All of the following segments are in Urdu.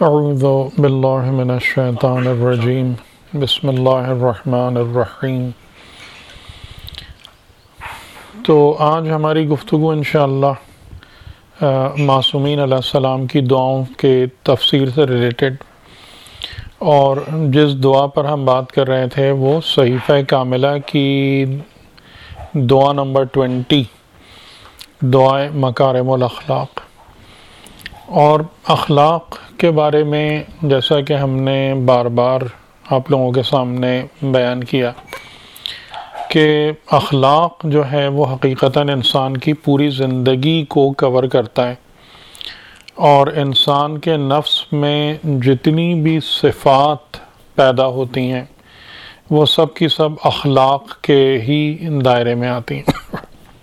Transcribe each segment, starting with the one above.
اعوذ باللہ من الشیطان الرجیم بسم اللہ الرحمن الرحیم۔ تو آج ہماری گفتگو انشاءاللہ معصومین علیہ السلام کی دعاؤں کے تفسیر سے ریلیٹڈ، اور جس دعا پر ہم بات کر رہے تھے وہ صحیفہ کاملہ کی دعا نمبر 20، دعائے مکارم الاخلاق۔ اور اخلاق کے بارے میں جیسا کہ ہم نے بار بار آپ لوگوں کے سامنے بیان کیا کہ اخلاق جو ہے وہ حقیقتاً انسان کی پوری زندگی کو کور کرتا ہے، اور انسان کے نفس میں جتنی بھی صفات پیدا ہوتی ہیں وہ سب کی سب اخلاق کے ہی دائرے میں آتی ہیں۔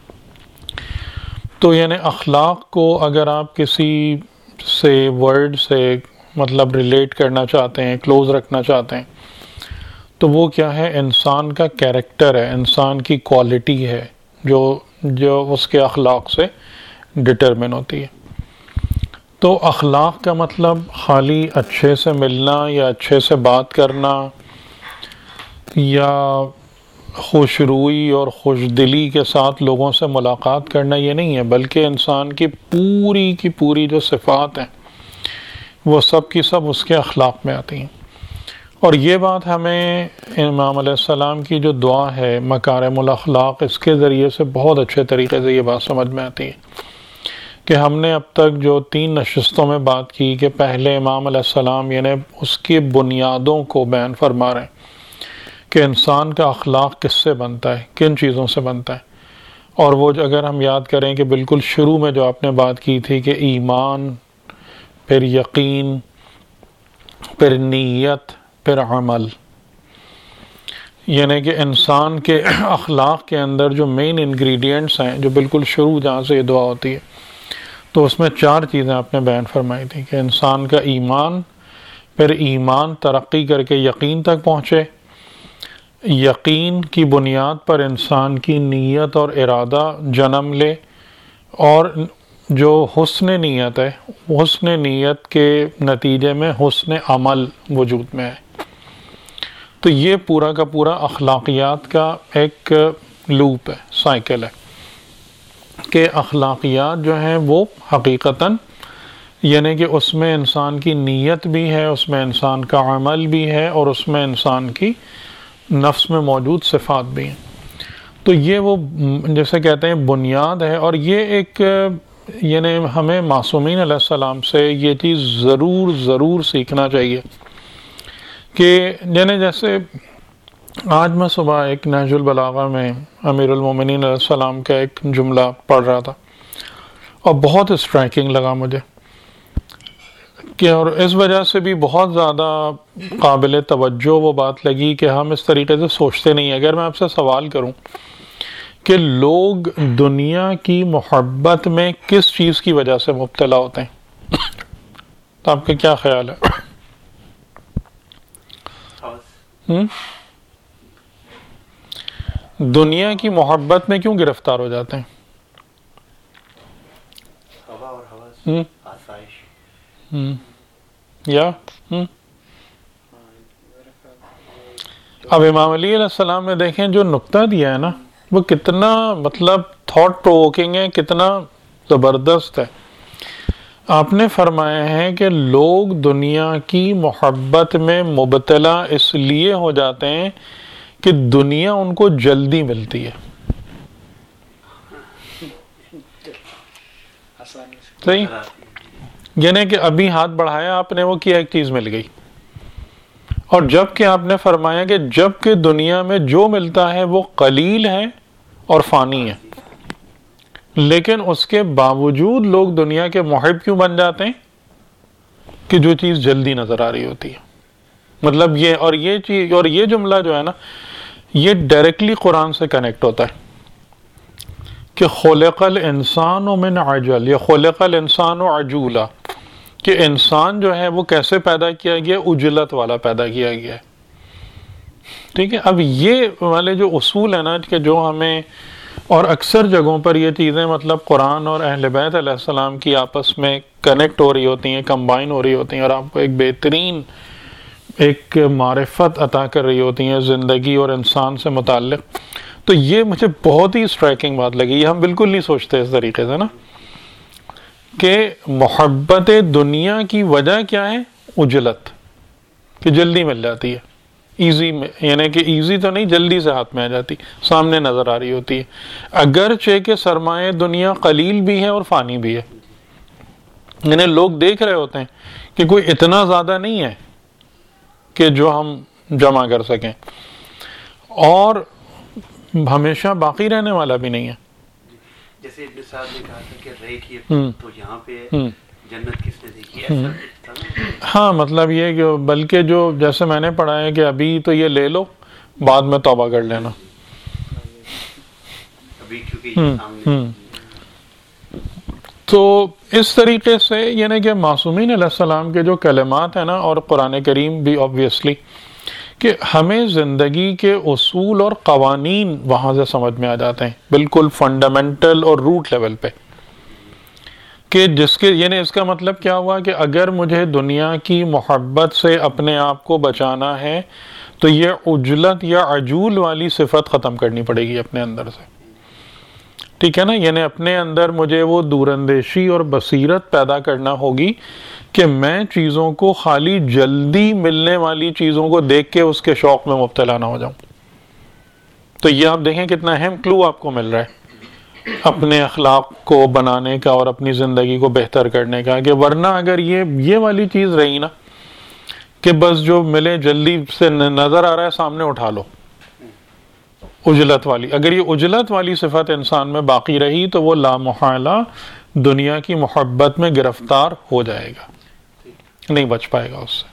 تو یعنی اخلاق کو اگر آپ کسی سے ورڈ سے مطلب ریلیٹ کرنا چاہتے ہیں، کلوز رکھنا چاہتے ہیں، تو وہ کیا ہے؟ انسان کا کیریکٹر ہے، انسان کی کوالٹی ہے جو اس کے اخلاق سے ڈٹرمن ہوتی ہے۔ تو اخلاق کا مطلب خالی اچھے سے ملنا یا اچھے سے بات کرنا یا خوش روئی اور خوش دلی کے ساتھ لوگوں سے ملاقات کرنا یہ نہیں ہے، بلکہ انسان کی پوری جو صفات ہیں وہ سب کی سب اس کے اخلاق میں آتی ہیں۔ اور یہ بات ہمیں امام علیہ السلام کی جو دعا ہے مکارم الاخلاق، اس کے ذریعے سے بہت اچھے طریقے سے یہ بات سمجھ میں آتی ہے کہ ہم نے اب تک جو 3 نشستوں میں بات کی کہ پہلے امام علیہ السلام یعنی اس کی بنیادوں کو بیان فرما رہے ہیں کہ انسان کا اخلاق کس سے بنتا ہے، کن چیزوں سے بنتا ہے۔ اور وہ اگر ہم یاد کریں کہ بالکل شروع میں جو آپ نے بات کی تھی کہ ایمان، پھر یقین، پھر نیت، پھر عمل، یعنی کہ انسان کے اخلاق کے اندر جو مین انگریڈینٹس ہیں، جو بالکل شروع جہاں سے یہ دعا ہوتی ہے، تو اس میں 4 چیزیں آپ نے بیان فرمائی تھی کہ انسان کا ایمان، پھر ایمان ترقی کر کے یقین تک پہنچے، یقین کی بنیاد پر انسان کی نیت اور ارادہ جنم لے، اور جو حسن نیت ہے، حسن نیت کے نتیجے میں حسن عمل وجود میں ہے۔ تو یہ پورا کا پورا اخلاقیات کا ایک لوپ ہے، سائیکل ہے کہ اخلاقیات جو ہیں وہ حقیقتاً یعنی کہ اس میں انسان کی نیت بھی ہے، اس میں انسان کا عمل بھی ہے، اور اس میں انسان کی نفس میں موجود صفات بھی ہیں۔ تو یہ وہ جیسے کہتے ہیں بنیاد ہے، اور یہ ایک یعنی ہمیں معصومین علیہ السلام سے یہ چیز ضرور سیکھنا چاہیے کہ یعنی جیسے آج میں صبح ایک نہج البلاغہ میں امیر المومنین علیہ السلام کا ایک جملہ پڑھ رہا تھا اور بہت اسٹرائکنگ لگا مجھے کہ، اور اس وجہ سے بھی بہت زیادہ قابل توجہ وہ بات لگی کہ ہم اس طریقے سے سوچتے نہیں ہیں۔ اگر میں آپ سے سوال کروں کہ لوگ دنیا کی محبت میں کس چیز کی وجہ سے مبتلا ہوتے ہیں، تو آپ کا کیا خیال ہے؟ دنیا کی محبت میں کیوں گرفتار ہو جاتے ہیں؟ یا اب امام علی علیہ السلام نے دیکھیں جو نقطہ دیا ہے نا، وہ کتنا مطلب تھاٹ پرووکنگ ہے، کتنا زبردست ہے۔ آپ نے فرمایا ہے کہ لوگ دنیا کی محبت میں مبتلا اس لیے ہو جاتے ہیں کہ دنیا ان کو جلدی ملتی ہے۔ صحیح؟ یعنی کہ ابھی ہاتھ بڑھایا آپ نے، وہ کیا ایک چیز مل گئی، اور جب کہ آپ نے فرمایا کہ جب کہ دنیا میں جو ملتا ہے وہ قلیل ہے اور فانی ہے، لیکن اس کے باوجود لوگ دنیا کے محب کیوں بن جاتے ہیں؟ کہ جو چیز جلدی نظر آ رہی ہوتی ہے۔ مطلب یہ چیز اور یہ جملہ جو ہے نا، یہ ڈائریکٹلی قرآن سے کنیکٹ ہوتا ہے کہ خلق الانسان من عجل یا خلق الانسان عجولا، کہ انسان جو ہے وہ کیسے پیدا کیا گیا؟ عجلت والا پیدا کیا گیا ہے۔ ٹھیک ہے، اب یہ والے جو اصول ہیں نا کہ جو ہمیں اور اکثر جگہوں پر یہ چیزیں مطلب قرآن اور اہل بیت علیہ السلام کی آپس میں کنیکٹ ہو رہی ہوتی ہیں، کمبائن ہو رہی ہوتی ہیں، اور آپ کو ایک بہترین ایک معرفت عطا کر رہی ہوتی ہیں زندگی اور انسان سے متعلق. تو یہ مجھے بہت ہی اسٹرائکنگ بات لگی. یہ ہم بالکل نہیں سوچتے اس طریقے سے نا، کہ محبت دنیا کی وجہ کیا ہے؟ عجلت، کہ جلدی مل جاتی ہے، ایزی میں، یعنی کہ ایزی تو نہیں، جلدی سے ہاتھ میں آ جاتی، سامنے نظر آ رہی ہوتی ہے، اگرچہ کہ سرمایہ دنیا قلیل بھی ہے اور فانی بھی ہے. یعنی لوگ دیکھ رہے ہوتے ہیں کہ کوئی اتنا زیادہ نہیں ہے کہ جو ہم جمع کر سکیں، اور ہمیشہ باقی رہنے والا بھی نہیں ہے. جیسے ابن صاحب نے کہا تھا کہ ریکھیے تو یہاں پہ جنت کس نے دیکھی ہے. ہاں مطلب یہ کہ بلکہ جو جیسے میں نے پڑھا ہے کہ ابھی تو یہ لے لو، بعد میں توبہ کر لینا. ابھی کیونکہ تو اس طریقے سے یعنی کہ معصومین علیہ السلام کے جو کلمات ہیں نا، اور قرآن کریم بھی آبویسلی، کہ ہمیں زندگی کے اصول اور قوانین وہاں سے سمجھ میں آ جاتے ہیں بالکل فنڈامنٹل اور روٹ لیول پہ، کہ جس کے یعنی اس کا مطلب کیا ہوا کہ اگر مجھے دنیا کی محبت سے اپنے آپ کو بچانا ہے تو یہ عجلت یا عجول والی صفت ختم کرنی پڑے گی اپنے اندر سے. ٹھیک ہے نا، یعنی اپنے اندر مجھے وہ دوراندیشی اور بصیرت پیدا کرنا ہوگی کہ میں چیزوں کو خالی جلدی ملنے والی چیزوں کو دیکھ کے اس کے شوق میں مبتلا نہ ہو جاؤں. تو یہ آپ دیکھیں کتنا اہم کلو آپ کو مل رہا ہے اپنے اخلاق کو بنانے کا اور اپنی زندگی کو بہتر کرنے کا. کہ ورنہ اگر یہ والی چیز رہی نا کہ بس جو ملے جلدی سے نظر آ رہا ہے سامنے اٹھا لو، عجلت والی، اگر یہ عجلت والی صفت انسان میں باقی رہی تو وہ لامحالہ دنیا کی محبت میں گرفتار ہو جائے گا، نہیں بچ پائے گا اس سے.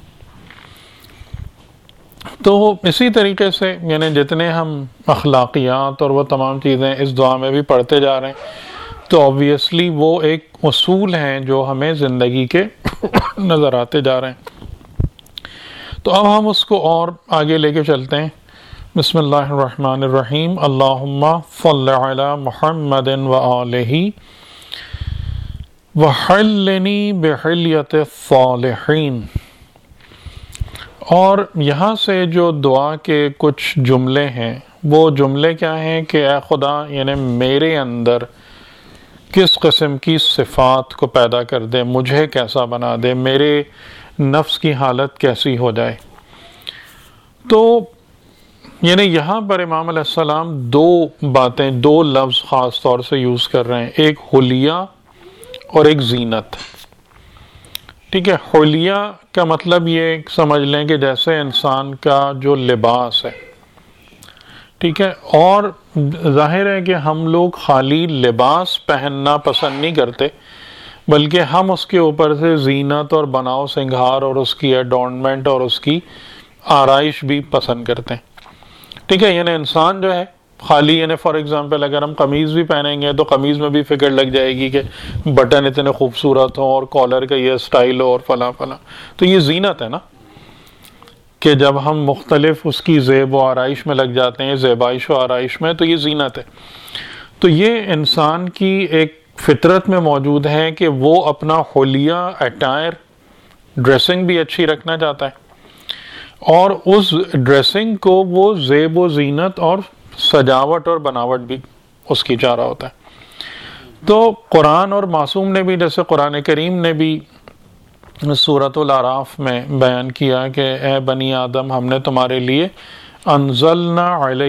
تو اسی طریقے سے یعنی جتنے ہم اخلاقیات اور وہ تمام چیزیں اس دعا میں بھی پڑھتے جا رہے ہیں تو آبویسلی وہ ایک اصول ہیں جو ہمیں زندگی کے نظر آتے جا رہے ہیں. تو اب ہم اس کو اور آگے لے کے چلتے ہیں. بسم اللہ الرحمن الرحیم. اللہم صل علی محمد وآلہ وحلنی بحلیت الصالحین. اور یہاں سے جو دعا کے کچھ جملے ہیں وہ جملے کیا ہیں کہ اے خدا یعنی میرے اندر کس قسم کی صفات کو پیدا کر دے، مجھے کیسا بنا دے، میرے نفس کی حالت کیسی ہو جائے. تو یعنی یہاں پر امام علیہ السلام دو باتیں، دو لفظ خاص طور سے یوز کر رہے ہیں، ایک حلیہ اور ایک زینت. ٹھیک ہے، حلیہ کا مطلب یہ سمجھ لیں کہ جیسے انسان کا جو لباس ہے، ٹھیک ہے، اور ظاہر ہے کہ ہم لوگ خالی لباس پہننا پسند نہیں کرتے بلکہ ہم اس کے اوپر سے زینت اور بناؤ سنگھار اور اس کی ایڈورنمنٹ اور اس کی آرائش بھی پسند کرتے ہیں. ٹھیک ہے، یعنی انسان جو ہے خالی یعنی فار ایگزامپل اگر ہم قمیض بھی پہنیں گے تو قمیض میں بھی فکر لگ جائے گی کہ بٹن اتنے خوبصورت ہوں اور کالر کا یہ سٹائل ہو اور فلاں فلاں. تو یہ زینت ہے نا، کہ جب ہم مختلف اس کی زیب و آرائش میں لگ جاتے ہیں، زیبائش و آرائش میں، تو یہ زینت ہے. تو یہ انسان کی ایک فطرت میں موجود ہے کہ وہ اپنا حلیہ اٹائر ڈریسنگ بھی اچھی رکھنا چاہتا ہے اور اس ڈریسنگ کو وہ زیب و زینت اور سجاوٹ اور بناوٹ بھی اس کی چاہ رہا ہوتا ہے. تو قرآن اور معصوم نے بھی، جیسے قرآن کریم نے بھی سورۃ الاعراف میں بیان کیا کہ اے بنی آدم ہم نے تمہارے لیے انزلنا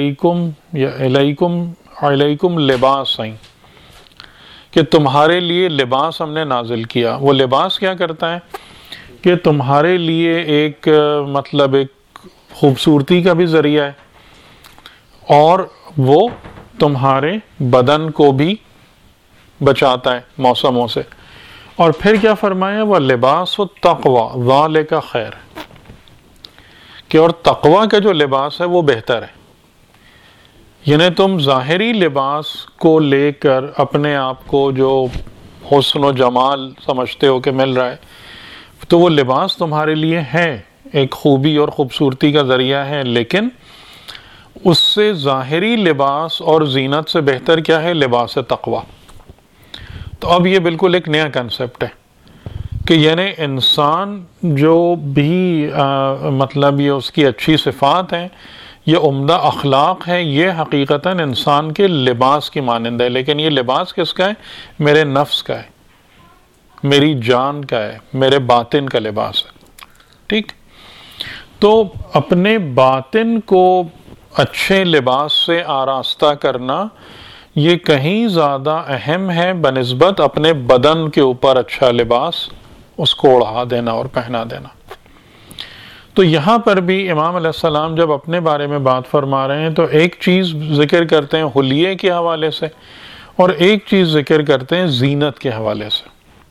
علیکم لباسا، کہ تمہارے لیے لباس ہم نے نازل کیا. وہ لباس کیا کرتا ہے کہ تمہارے لیے ایک مطلب ایک خوبصورتی کا بھی ذریعہ ہے اور وہ تمہارے بدن کو بھی بچاتا ہے موسموں سے. اور پھر کیا فرمایا، وہ لباس التقوی ذالک خیر، کہ اور تقوی کا جو لباس ہے وہ بہتر ہے. یعنی تم ظاہری لباس کو لے کر اپنے آپ کو جو حسن و جمال سمجھتے ہو کہ مل رہا ہے تو وہ لباس تمہارے لیے ہے، ایک خوبی اور خوبصورتی کا ذریعہ ہے، لیکن اس سے ظاہری لباس اور زینت سے بہتر کیا ہے؟ لباس تقوی. تو اب یہ بالکل ایک نیا کنسپٹ ہے کہ یعنی انسان جو بھی مطلب یہ اس کی اچھی صفات ہیں، یہ عمدہ اخلاق ہے، یہ حقیقتاً انسان کے لباس کی مانند ہے. لیکن یہ لباس کس کا ہے؟ میرے نفس کا ہے، میری جان کا ہے، میرے باطن کا لباس ہے. ٹھیک؟ تو اپنے باطن کو اچھے لباس سے آراستہ کرنا یہ کہیں زیادہ اہم ہے بنسبت اپنے بدن کے اوپر اچھا لباس اس کو اڑا دینا اور پہنا دینا. تو یہاں پر بھی امام علیہ السلام جب اپنے بارے میں بات فرما رہے ہیں تو ایک چیز ذکر کرتے ہیں حلیے کے حوالے سے اور ایک چیز ذکر کرتے ہیں زینت کے حوالے سے.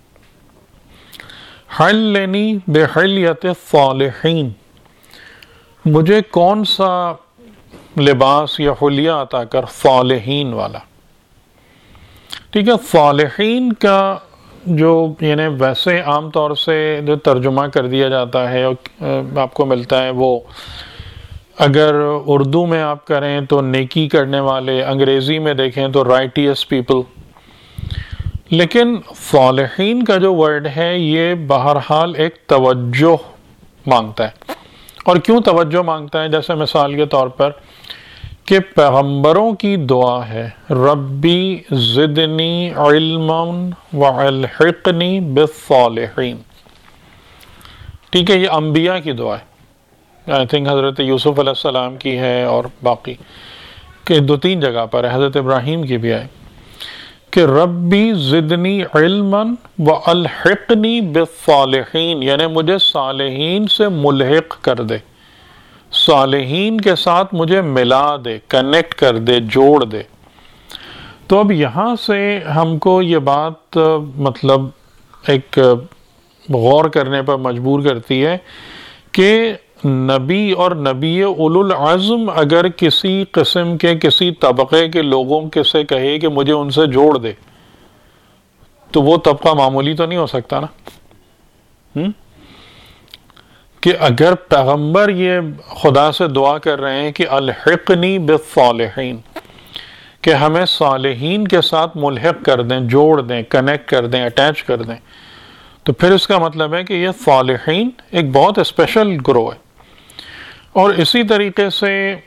حلنی بحلیۃ الصالحین، مجھے کون سا لباس یا حلیہ عطا کر؟ صالحین والا. ٹھیک ہے، صالحین کا جو یعنی ویسے عام طور سے جو ترجمہ کر دیا جاتا ہے آپ کو ملتا ہے، وہ اگر اردو میں آپ کریں تو نیکی کرنے والے، انگریزی میں دیکھیں تو رائٹیس پیپل. لیکن صالحین کا جو ورڈ ہے یہ بہرحال ایک توجہ مانگتا ہے. اور کیوں توجہ مانگتا ہے؟ جیسے مثال کے طور پر کہ پیغمبروں کی دعا ہے ربی زدنی علما والحقنی بالصالحین. ٹھیک ہے، یہ انبیاء کی دعا ہے. آئی تھنک حضرت یوسف علیہ السلام کی ہے اور باقی کہ 2-3 جگہ پر ہے، حضرت ابراہیم کی بھی ہے کہ ربی زدنی علما والحقنی بالصالحین، یعنی مجھے صالحین سے ملحق کر دے، صالحین کے ساتھ مجھے ملا دے، کنیکٹ کر دے، جوڑ دے. تو اب یہاں سے ہم کو یہ بات مطلب ایک غور کرنے پر مجبور کرتی ہے کہ نبی اور نبی اولو العزم اگر کسی قسم کے کسی طبقے کے لوگوں کے سے کہے کہ مجھے ان سے جوڑ دے تو وہ طبقہ معمولی تو نہیں ہو سکتا نا. کہ اگر پیغمبر یہ خدا سے دعا کر رہے ہیں کہ الحقنی بالصالحین، کہ ہمیں صالحین کے ساتھ ملحق کر دیں، جوڑ دیں، کنیکٹ کر دیں، اٹیچ کر دیں، تو پھر اس کا مطلب ہے کہ یہ صالحین ایک بہت اسپیشل گروہ ہے. اور اسی طریقے سے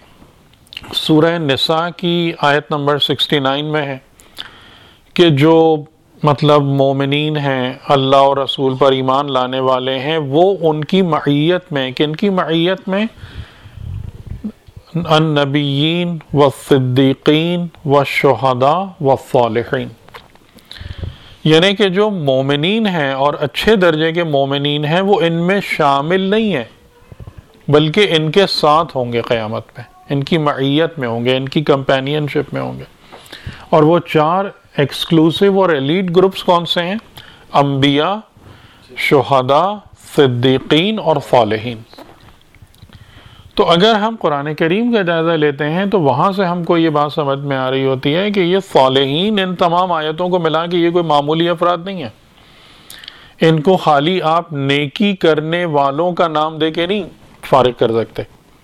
سورہ نساء کی آیت نمبر 69 میں ہے کہ جو مطلب مومنین ہیں، اللہ اور رسول پر ایمان لانے والے ہیں، وہ ان کی معیت میں، کن کی معیت میں؟ النبیین والصدیقین والشہداء والصالحین. یعنی کہ جو مومنین ہیں اور اچھے درجے کے مومنین ہیں وہ ان میں شامل نہیں ہیں، بلکہ ان کے ساتھ ہوں گے قیامت میں، ان کی معیت میں ہوں گے، ان کی کمپینین شپ میں ہوں گے. اور وہ 4 ایکسکلوسیو اور ایلیٹ گروپس کون سے ہیں؟ انبیاء، شہداء، صدیقین اور صالحین. تو اگر ہم قرآن کریم کا جائزہ لیتے ہیں تو وہاں سے ہم کو یہ بات سمجھ میں آ رہی ہوتی ہے کہ یہ صالحین ان تمام آیتوں کو ملا کے یہ کوئی معمولی افراد نہیں ہے. ان کو خالی آپ نیکی کرنے والوں کا نام دے کے نہیں فارغ کر سکتے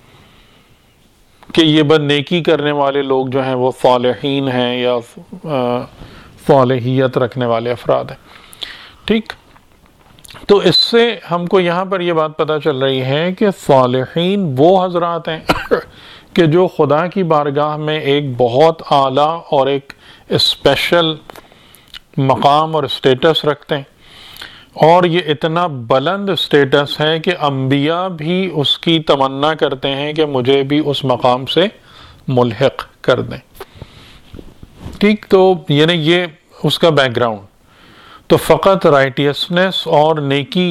کہ یہ بس نیکی کرنے والے لوگ جو ہیں وہ صالحین ہیں یا صالحیت رکھنے والے افراد ہیں. ٹھیک، تو اس سے ہم کو یہاں پر یہ بات پتہ چل رہی ہے کہ صالحین وہ حضرات ہیں کہ جو خدا کی بارگاہ میں ایک بہت اعلیٰ اور ایک اسپیشل مقام اور اسٹیٹس رکھتے ہیں، اور یہ اتنا بلند اسٹیٹس ہے کہ انبیاء بھی اس کی تمنا کرتے ہیں کہ مجھے بھی اس مقام سے ملحق کر دیں. ٹھیک، تو یعنی یہ اس کا بیک گراؤنڈ. تو فقط رائٹیسنس اور نیکی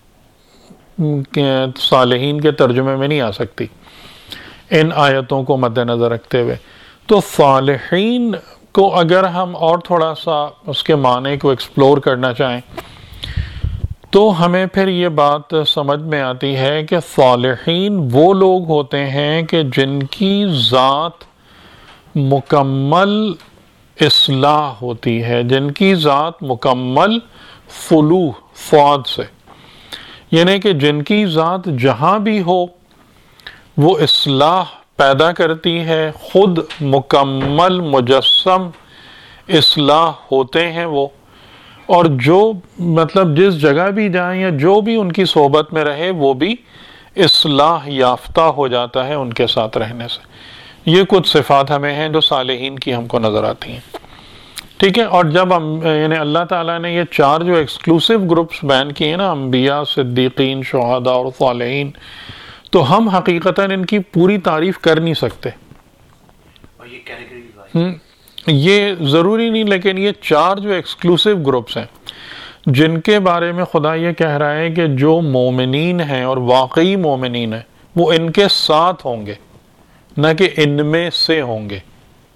صالحین کے ترجمے میں نہیں آ سکتی ان آیتوں کو مد نظر رکھتے ہوئے. تو صالحین کو اگر ہم اور تھوڑا سا اس کے معنی کو ایکسپلور کرنا چاہیں تو ہمیں پھر یہ بات سمجھ میں آتی ہے کہ صالحین وہ لوگ ہوتے ہیں کہ جن کی ذات مکمل اصلاح ہوتی ہے، جن کی ذات مکمل فلوح فواد سے، یعنی کہ جن کی ذات جہاں بھی ہو وہ اصلاح پیدا کرتی ہے، خود مکمل مجسم اصلاح ہوتے ہیں وہ، اور جو مطلب جس جگہ بھی جائیں یا جو بھی ان کی صحبت میں رہے وہ بھی اصلاح یافتہ ہو جاتا ہے ان کے ساتھ رہنے سے۔ یہ کچھ صفات ہمیں ہیں جو صالحین کی ہم کو نظر آتی ہیں، ٹھیک ہے۔ اور جب یعنی اللہ تعالیٰ نے یہ 4 جو ایکسکلوسیو گروپس بیان کیے ہیں نا، انبیاء، صدیقین، شہداء اور صالحین، تو ہم حقیقتاً ان کی پوری تعریف کر نہیں سکتے۔ اور یہ کیٹیگریز یہ ضروری نہیں، لیکن یہ 4 جو ایکسکلوسیو گروپس ہیں جن کے بارے میں خدا یہ کہہ رہا ہے کہ جو مومنین ہیں اور واقعی مومنین ہیں وہ ان کے ساتھ ہوں گے، نہ کہ ان میں سے ہوں گے۔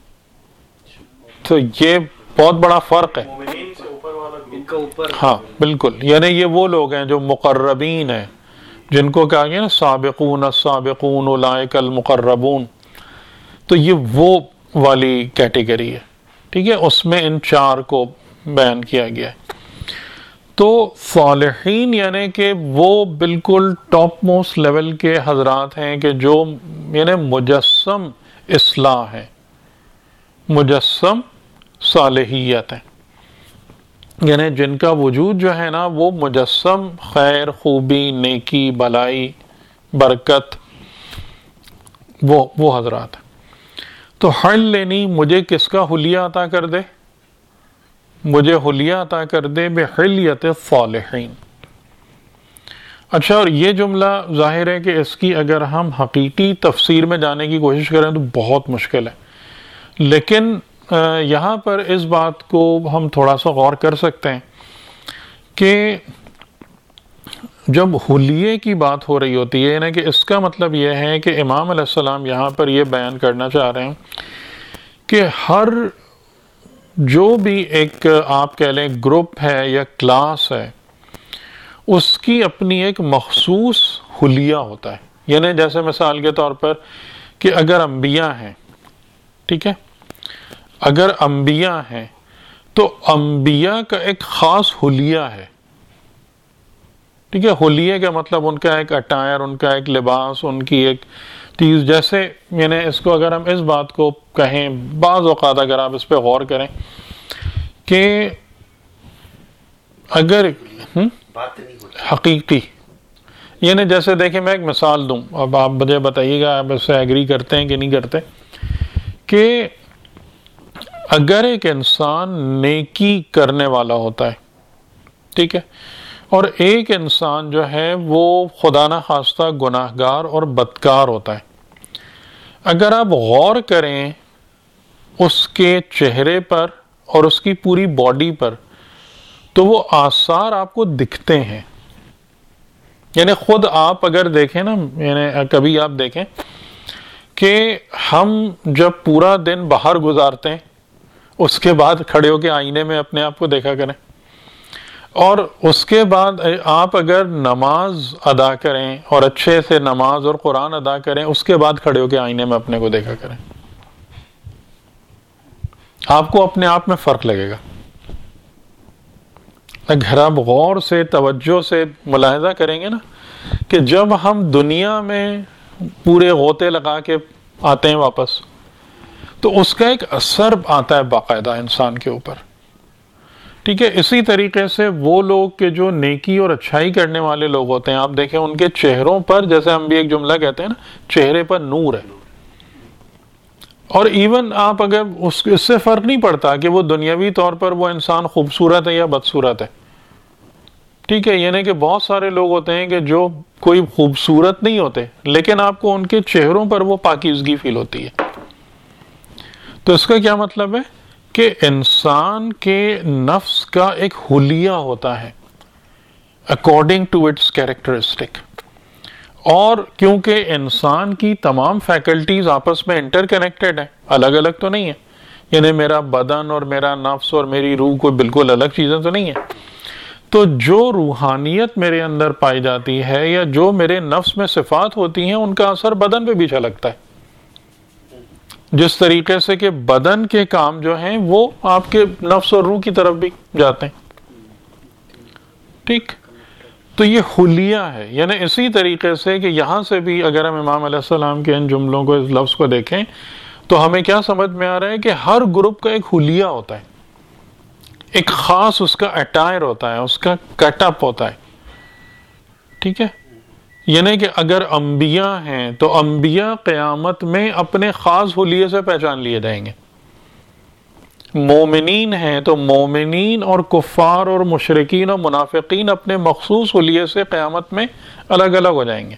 تو یہ بہت بڑا فرق ہے۔ مومنین سے اوپر والا ان کا اوپر، ہاں بالکل، یعنی یہ وہ لوگ ہیں جو مقربین ہیں، جن کو کہا گیا نا سابقون السابقون اولئک المقربون، تو یہ وہ والی کیٹیگری ہے، ٹھیک ہے۔ اس میں ان 4 کو بیان کیا گیا ہے۔ تو صالحین یعنی کہ وہ بالکل ٹاپ موسٹ لیول کے حضرات ہیں کہ جو یعنی مجسم اصلاح ہے، مجسم صالحیت ہے، یعنی جن کا وجود جو ہے نا وہ مجسم خیر، خوبی، نیکی، بھلائی، برکت، وہ حضرات ہیں۔ تو حل لینی، مجھے کس کا حلیہ عطا کر دے؟ مجھے حلیہ عطا کر دے بحلیت الصالحین۔ اچھا، اور یہ جملہ ظاہر ہے کہ اس کی اگر ہم حقیقی تفسیر میں جانے کی کوشش کریں تو بہت مشکل ہے، لیکن یہاں پر اس بات کو ہم تھوڑا سا غور کر سکتے ہیں کہ جب حلیے کی بات ہو رہی ہوتی ہے یعنی کہ اس کا مطلب یہ ہے کہ امام علیہ السلام یہاں پر یہ بیان کرنا چاہ رہے ہیں کہ ہر جو بھی ایک آپ کہہ لیں گروپ ہے یا کلاس ہے، اس کی اپنی ایک مخصوص حلیہ ہوتا ہے۔ یعنی جیسے مثال کے طور پر کہ اگر انبیاء ہیں، ٹھیک ہے، اگر انبیاء ہیں تو انبیاء کا ایک خاص حلیہ ہے، ٹھیک ہے۔ حلیہ کا مطلب ان کا ایک اٹائر، ان کا ایک لباس، ان کی ایک چیز، جیسے یعنی اس کو اگر ہم اس بات کو کہیں، بعض اوقات اگر آپ اس پہ غور کریں کہ اگر بات نہیں ہوتی حقیقی، یعنی جیسے دیکھیں میں ایک مثال دوں، اب آپ مجھے بتائیے گا آپ اس سے ایگری کرتے ہیں کہ نہیں کرتے، کہ اگر ایک انسان نیکی کرنے والا ہوتا ہے، ٹھیک ہے، اور ایک انسان جو ہے وہ خدا نخواستہ گناہگار اور بدکار ہوتا ہے، اگر آپ غور کریں اس کے چہرے پر اور اس کی پوری باڈی پر تو وہ آثار آپ کو دکھتے ہیں۔ یعنی خود آپ اگر دیکھیں نا، یعنی کبھی آپ دیکھیں کہ ہم جب پورا دن باہر گزارتے ہیں اس کے بعد کھڑے ہو کے آئینے میں اپنے آپ کو دیکھا کریں، اور اس کے بعد آپ اگر نماز ادا کریں اور اچھے سے نماز اور قرآن ادا کریں، اس کے بعد کھڑے ہو کے آئینے میں اپنے کو دیکھا کریں، آپ کو اپنے آپ میں فرق لگے گا۔ اگر آپ غور سے توجہ سے ملاحظہ کریں گے نا کہ جب ہم دنیا میں پورے غوطے لگا کے آتے ہیں واپس تو اس کا ایک اثر آتا ہے باقاعدہ انسان کے اوپر، ٹھیک ہے۔ اسی طریقے سے وہ لوگ کہ جو نیکی اور اچھائی کرنے والے لوگ ہوتے ہیں، آپ دیکھیں ان کے چہروں پر، جیسے ہم بھی ایک جملہ کہتے ہیں نا، چہرے پر نور ہے، اور ایون آپ اگر اس سے فرق نہیں پڑتا کہ وہ دنیاوی طور پر وہ انسان خوبصورت ہے یا بدصورت ہے، ٹھیک ہے۔ یعنی کہ بہت سارے لوگ ہوتے ہیں کہ جو کوئی خوبصورت نہیں ہوتے لیکن آپ کو ان کے چہروں پر وہ پاکیزگی فیل ہوتی ہے۔ تو اس کا کیا مطلب ہے کہ انسان کے نفس کا ایک حلیہ ہوتا ہے اکارڈنگ ٹو اٹس کیریکٹرسٹک، اور کیونکہ انسان کی تمام فیکلٹیز آپس میں انٹر کنیکٹڈ ہیں، الگ الگ تو نہیں ہیں، یعنی میرا بدن اور میرا نفس اور میری روح کوئی بالکل الگ چیزیں تو نہیں ہیں، تو جو روحانیت میرے اندر پائی جاتی ہے یا جو میرے نفس میں صفات ہوتی ہیں ان کا اثر بدن پہ بھی جھلکتا ہے، جس طریقے سے کہ بدن کے کام جو ہیں وہ آپ کے نفس اور روح کی طرف بھی جاتے ہیں، ٹھیک۔ تو یہ حلیہ ہے. یعنی اسی طریقے سے کہ یہاں سے بھی اگر ہم امام علیہ السلام کے ان جملوں کو, اس لفظ کو دیکھیں تو ہمیں کیا سمجھ میں آ رہا ہے کہ ہر گروپ کا ایک حلیہ ہوتا ہے, ایک خاص اس کا اٹائر ہوتا ہے, اس کا کٹ اپ ہوتا ہے. ٹھیک ہے, یعنی کہ اگر انبیاء ہیں تو انبیاء قیامت میں اپنے خاص حلیے سے پہچان لیے جائیں گے. مومنین ہیں تو مومنین اور کفار اور مشرکین اور منافقین اپنے مخصوص حلیے سے قیامت میں الگ الگ ہو جائیں گے.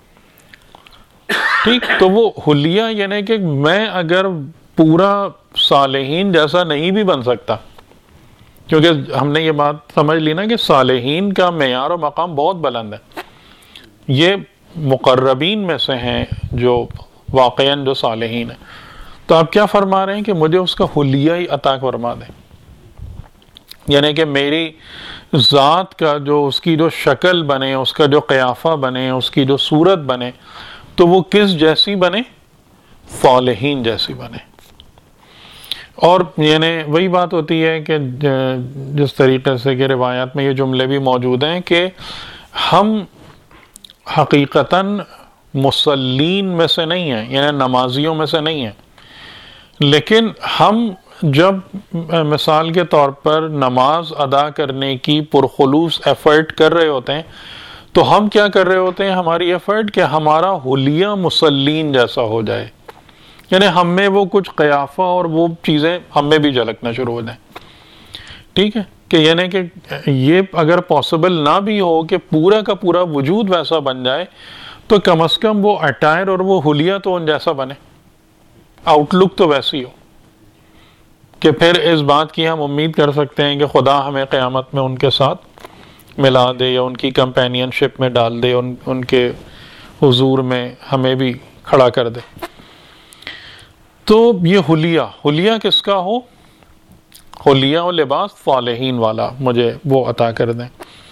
ٹھیک, تو وہ حلیہ یعنی کہ میں اگر پورا صالحین جیسا نہیں بھی بن سکتا, کیونکہ ہم نے یہ بات سمجھ لی نا کہ صالحین کا معیار و مقام بہت بلند ہے. یہ مقربین میں سے ہیں جو واقعاً جو صالحین ہیں. تو آپ کیا فرما رہے ہیں کہ مجھے اس کا حلیہ ہی عطا فرما دیں, یعنی کہ میری ذات کا جو اس کی جو شکل بنے, اس کا جو قیافہ بنے, اس کی جو صورت بنے, تو وہ کس جیسی بنے؟ صالحین جیسی بنے. اور یعنی وہی بات ہوتی ہے کہ جس طریقے سے کہ روایات میں یہ جملے بھی موجود ہیں کہ ہم حقیقتاً مصلین میں سے نہیں ہیں, یعنی نمازیوں میں سے نہیں ہیں, لیکن ہم جب مثال کے طور پر نماز ادا کرنے کی پرخلوص ایفرٹ کر رہے ہوتے ہیں تو ہم کیا کر رہے ہوتے ہیں, ہماری ایفرٹ کہ ہمارا حلیہ مصلین جیسا ہو جائے, یعنی ہم میں وہ کچھ قیافہ اور وہ چیزیں ہم میں بھی جھلکنا شروع ہو جائیں. ٹھیک ہے, کہ یعنی کہ یہ اگر پاسبل نہ بھی ہو کہ پورا کا پورا وجود ویسا بن جائے تو کم از کم وہ اٹائر اور وہ حلیہ تو ان جیسا بنے, آؤٹ لک تو ویسی ہو کہ پھر اس بات کی ہم امید کر سکتے ہیں کہ خدا ہمیں قیامت میں ان کے ساتھ ملا دے یا ان کی کمپینین شپ میں ڈال دے, ان کے حضور میں ہمیں بھی کھڑا کر دے. تو یہ حلیہ کس کا ہو؟ حلیہ و لباس صالحین والا مجھے وہ عطا کر دیں.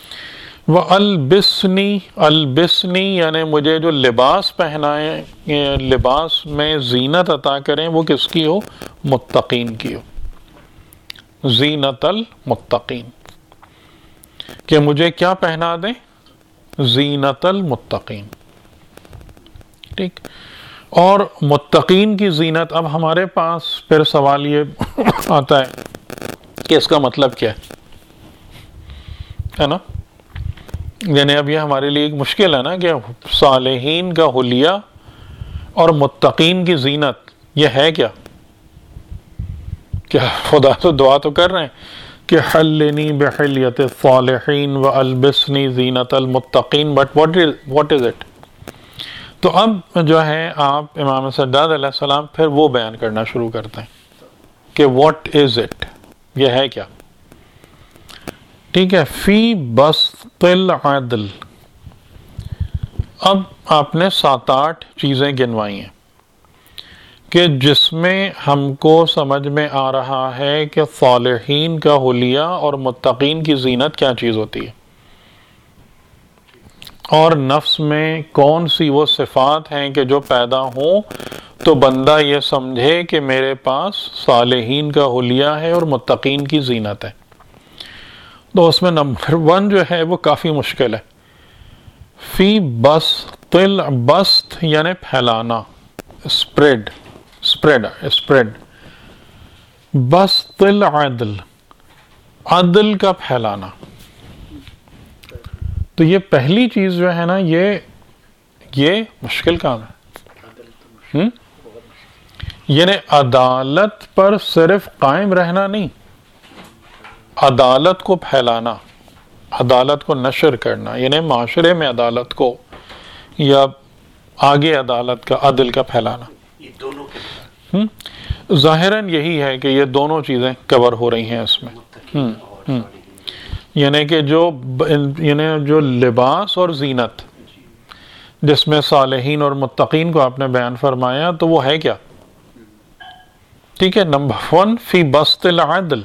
البسنی یعنی مجھے جو لباس پہنائیں, لباس میں زینت عطا کریں, وہ کس کی ہو؟ متقین کی ہو. زینت المتقین, کہ مجھے کیا پہنا دیں؟ زینت المتقین. ٹھیک, اور متقین کی زینت. اب ہمارے پاس پھر سوال یہ آتا ہے کہ اس کا مطلب کیا ہے نا, یعنی اب یہ ہمارے لیے ایک مشکل ہے نا کہ صالحین کا حلیہ اور متقین کی زینت یہ ہے کیا؟ کیا خدا تو دعا تو کر رہے ہیں کہ حلنی بحلیت الصالحین والبسنی زینت المتقین, بٹ واٹ از اٹ؟ تو اب جو ہے آپ امام سجاد علیہ السلام پھر وہ بیان کرنا شروع کرتے ہیں کہ واٹ از اٹ, یہ ہے کیا؟ ٹھیک ہے, فی بسط العدل. اب آپ نے 7-8 چیزیں گنوائی ہیں کہ جس میں ہم کو سمجھ میں آ رہا ہے کہ صالحین کا حلیہ اور متقین کی زینت کیا چیز ہوتی ہے, اور نفس میں کون سی وہ صفات ہیں کہ جو پیدا ہوں تو بندہ یہ سمجھے کہ میرے پاس صالحین کا حلیہ ہے اور متقین کی زینت ہے. تو اس میں نمبر 1 جو ہے وہ کافی مشکل ہے. فی بسط یعنی پھیلانا, اسپریڈ. بسط العدل, عدل کا پھیلانا. تو یہ پہلی چیز جو ہے نا یہ مشکل کام ہے. یعنی عدالت پر صرف قائم رہنا نہیں, عدالت کو پھیلانا, عدالت کو نشر کرنا, یعنی معاشرے میں عدالت کو یا آگے عدالت کا عدل کا پھیلانا. یہ دونوں ظاہراً یہی ہے کہ یہ دونوں چیزیں کور ہو رہی ہیں اس میں. یعنی کہ جو لباس اور زینت جس میں صالحین اور متقین کو آپ نے بیان فرمایا تو وہ ہے کیا؟ ٹھیک ہے, نمبر 1 فی بسط العدل,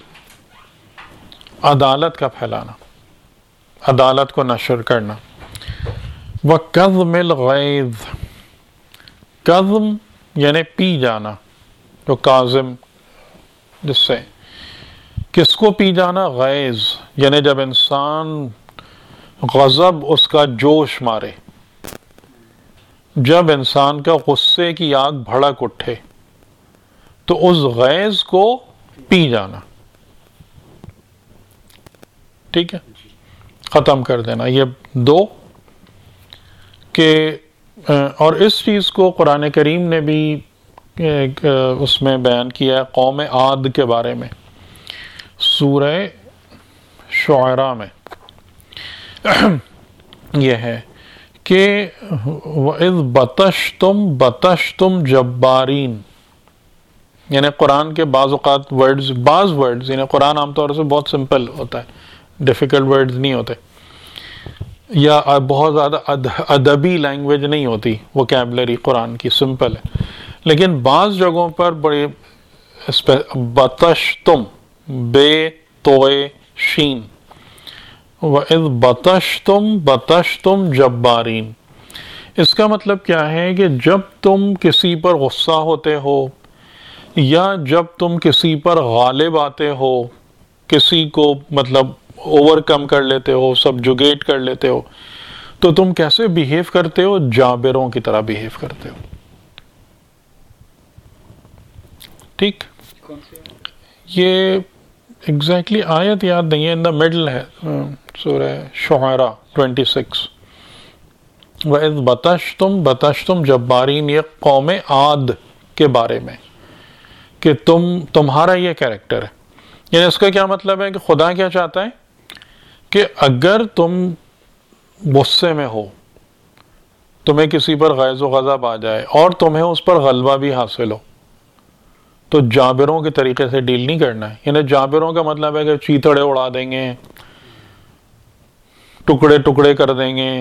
عدالت کا پھیلانا, عدالت کو نشر کرنا. وَكَظْمِ الْغَيْظِ, کظم یعنی پی جانا, جو کاظم جس سے کس کو پی جانا؟ غیظ, یعنی جب انسان غضب اس کا جوش مارے، جب انسان کا غصے کی آگ بھڑک اٹھے تو اس غیظ کو پی جانا، ٹھیک ہے، ختم کر دینا۔ یہ دو کہ اور اس چیز کو قرآن کریم نے بھی اس میں بیان کیا ہے قوم عاد کے بارے میں، سورہ شعراء میں یہ ہے کہ وَإِذْ بَطَشْتُمْ بَطَشْتُمْ جَبَّارِينَ، یعنی قرآن کے بعض اوقات بعض ورڈز، یعنی قرآن عام طور سے بہت سمپل ہوتا ہے، ڈیفیکلٹ ورڈز نہیں ہوتے، یا بہت زیادہ ادبی لینگویج نہیں ہوتی، ووکیبلری قرآن کی سمپل ہے، لیکن بعض جگہوں پر بڑے بطشتم، بے توئے شین، وَإِذْ بَطَشْتُمْ بَطَشْتُمْ جَبَّارِينَ، اس کا مطلب کیا ہے کہ جب تم کسی پر غصہ ہوتے ہو یا جب تم کسی پر غالب آتے ہو، کسی کو مطلب اوور کم کر لیتے ہو، سبجوگیٹ کر لیتے ہو، تو تم کیسے بیہیو کرتے ہو؟ جابروں کی طرح بیہیو کرتے ہو، ٹھیک؟ یہ ایگزیکٹلی آیت یاد نہیں ہے، ان دا مڈل ہے، سورہ شعراء 26، وَإِذْ بَطَشْتُمْ بَطَشْتُمْ جَبَّارِينَ، یہ قوم عاد کے بارے میں کہ تمہارا یہ کیریکٹر ہے۔ یعنی اس کا کیا مطلب ہے کہ خدا کیا چاہتا ہے کہ اگر تم غصے میں ہو، تمہیں کسی پر غیظ و غضب آ جائے اور تمہیں اس پر غلبہ بھی حاصل ہو، تو جابروں کے طریقے سے ڈیل نہیں کرنا ہے۔ یعنی جابروں کا مطلب ہے کہ چیتڑے اڑا دیں گے، ٹکڑے ٹکڑے کر دیں گے،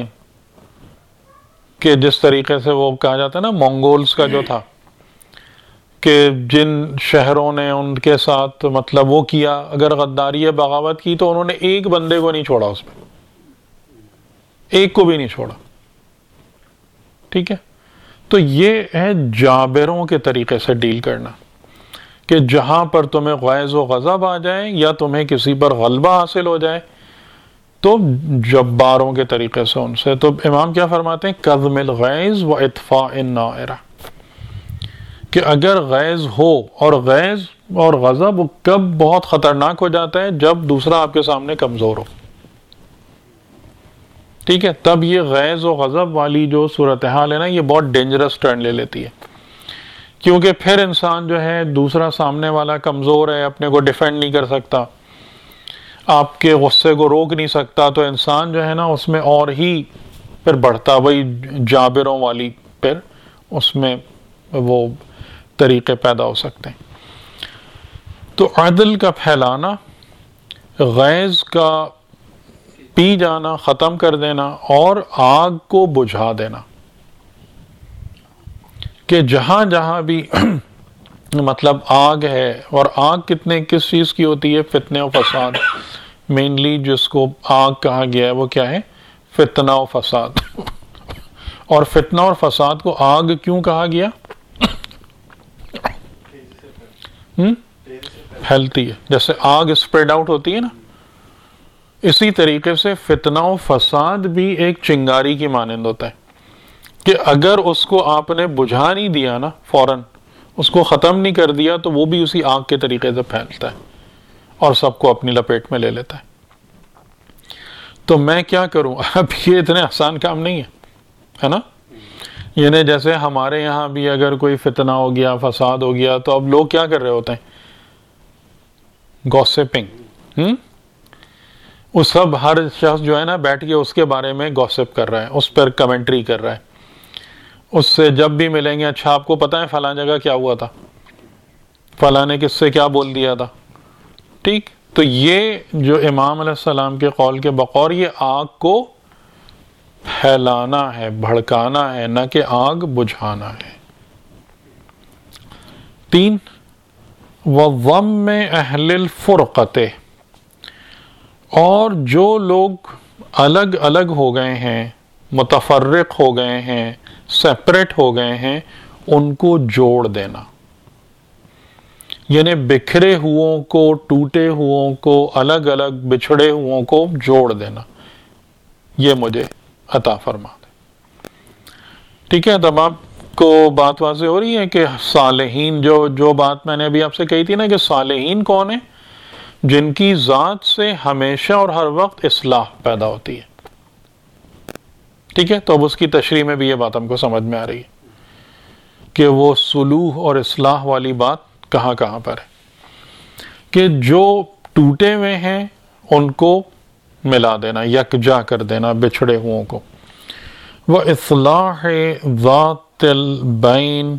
کہ جس طریقے سے وہ کہا جاتا ہے نا مونگولز کا جو تھا، کہ جن شہروں نے ان کے ساتھ مطلب وہ کیا، اگر غداری یا بغاوت کی تو انہوں نے ایک بندے کو نہیں چھوڑا، اس میں ایک کو بھی نہیں چھوڑا، ٹھیک ہے؟ تو یہ ہے جابروں کے طریقے سے ڈیل کرنا، کہ جہاں پر تمہیں غیظ و غضب آ جائے یا تمہیں کسی پر غلبہ حاصل ہو جائے تو جباروں کے طریقے سے ان سے۔ تو امام کیا فرماتے ہیں؟ کظم الغیظ و اطفاء النائرہ، کہ اگر غیظ ہو، اور غیظ اور غضب کب بہت خطرناک ہو جاتا ہے؟ جب دوسرا آپ کے سامنے کمزور ہو، ٹھیک ہے؟ تب یہ غیظ و غضب والی جو صورتحال ہے نا، یہ بہت ڈینجرس ٹرن لے لیتی ہے، کیونکہ پھر انسان جو ہے دوسرا سامنے والا کمزور ہے، اپنے کو ڈیفینڈ نہیں کر سکتا، آپ کے غصے کو روک نہیں سکتا، تو انسان جو ہے نا اس میں اور ہی پھر بڑھتا، وہی جابروں والی پھر اس میں وہ طریقے پیدا ہو سکتے ہیں۔ تو عدل کا پھیلانا، غیظ کا پی جانا، ختم کر دینا، اور آگ کو بجھا دینا، کہ جہاں جہاں بھی مطلب آگ ہے، اور آگ کس چیز کی ہوتی ہے؟ فتنے و فساد، مینلی جس کو آگ کہا گیا ہے وہ کیا ہے؟ فتنہ و فساد۔ اور فتنہ اور فساد کو آگ کیوں کہا گیا؟ پھیلتی ہے، جیسے آگ اسپریڈ آؤٹ ہوتی ہے نا، اسی طریقے سے فتنہ و فساد بھی ایک چنگاری کی مانند ہوتا ہے، کہ اگر اس کو آپ نے بجھا نہیں دیا نا، فوراً اس کو ختم نہیں کر دیا، تو وہ بھی اسی آگ کے طریقے سے پھیلتا ہے اور سب کو اپنی لپیٹ میں لے لیتا ہے۔ تو میں کیا کروں؟ اب یہ اتنے آسان کام نہیں ہے نا؟ یعنی جیسے ہمارے یہاں بھی اگر کوئی فتنہ ہو گیا، فساد ہو گیا، تو اب لوگ کیا کر رہے ہوتے ہیں؟ گوسپنگ، وہ سب ہر شخص جو ہے نا بیٹھ کے اس کے بارے میں گوسپ کر رہا ہے، اس پر کمنٹری کر رہا ہے، اس سے جب بھی ملیں گے، اچھا آپ کو پتا ہے فلاں جگہ کیا ہوا تھا، فلاں نے کس سے کیا بول دیا تھا، ٹھیک؟ تو یہ جو امام علیہ السلام کے قول کے بقول یہ آگ کو پھیلانا ہے، بھڑکانا ہے، نہ کہ آگ بجھانا ہے۔ 3 وَضَمِّ أَهْلِ الْفُرْقَةِ، اور جو لوگ الگ الگ ہو گئے ہیں، متفرق ہو گئے ہیں، سیپریٹ ہو گئے ہیں، ان کو جوڑ دینا، یعنی بکھرے ہوئوں کو، ٹوٹے ہوئوں کو، الگ الگ بچھڑے ہوئوں کو جوڑ دینا۔ یہ مجھے عطا فرما دے. ٹھیک ہے، تب آپ کو بات واضح ہو رہی ہے کہ صالحین، جو بات میں نے ابھی آپ سے کہی تھی نا کہ صالحین کون ہیں؟ جن کی ذات سے ہمیشہ اور ہر وقت اصلاح پیدا ہوتی ہے. ٹھیک ہے، تو اب اس کی تشریح میں بھی یہ بات ہم کو سمجھ میں آ رہی ہے کہ وہ صلوح اور اصلاح والی بات کہاں کہاں پر ہے، کہ جو ٹوٹے ہوئے ہیں ان کو ملا دینا، یکجا کر دینا بچھڑے ہوں کو. وَإِصْلَاحِ ذَاتِ الْبَيْنِ،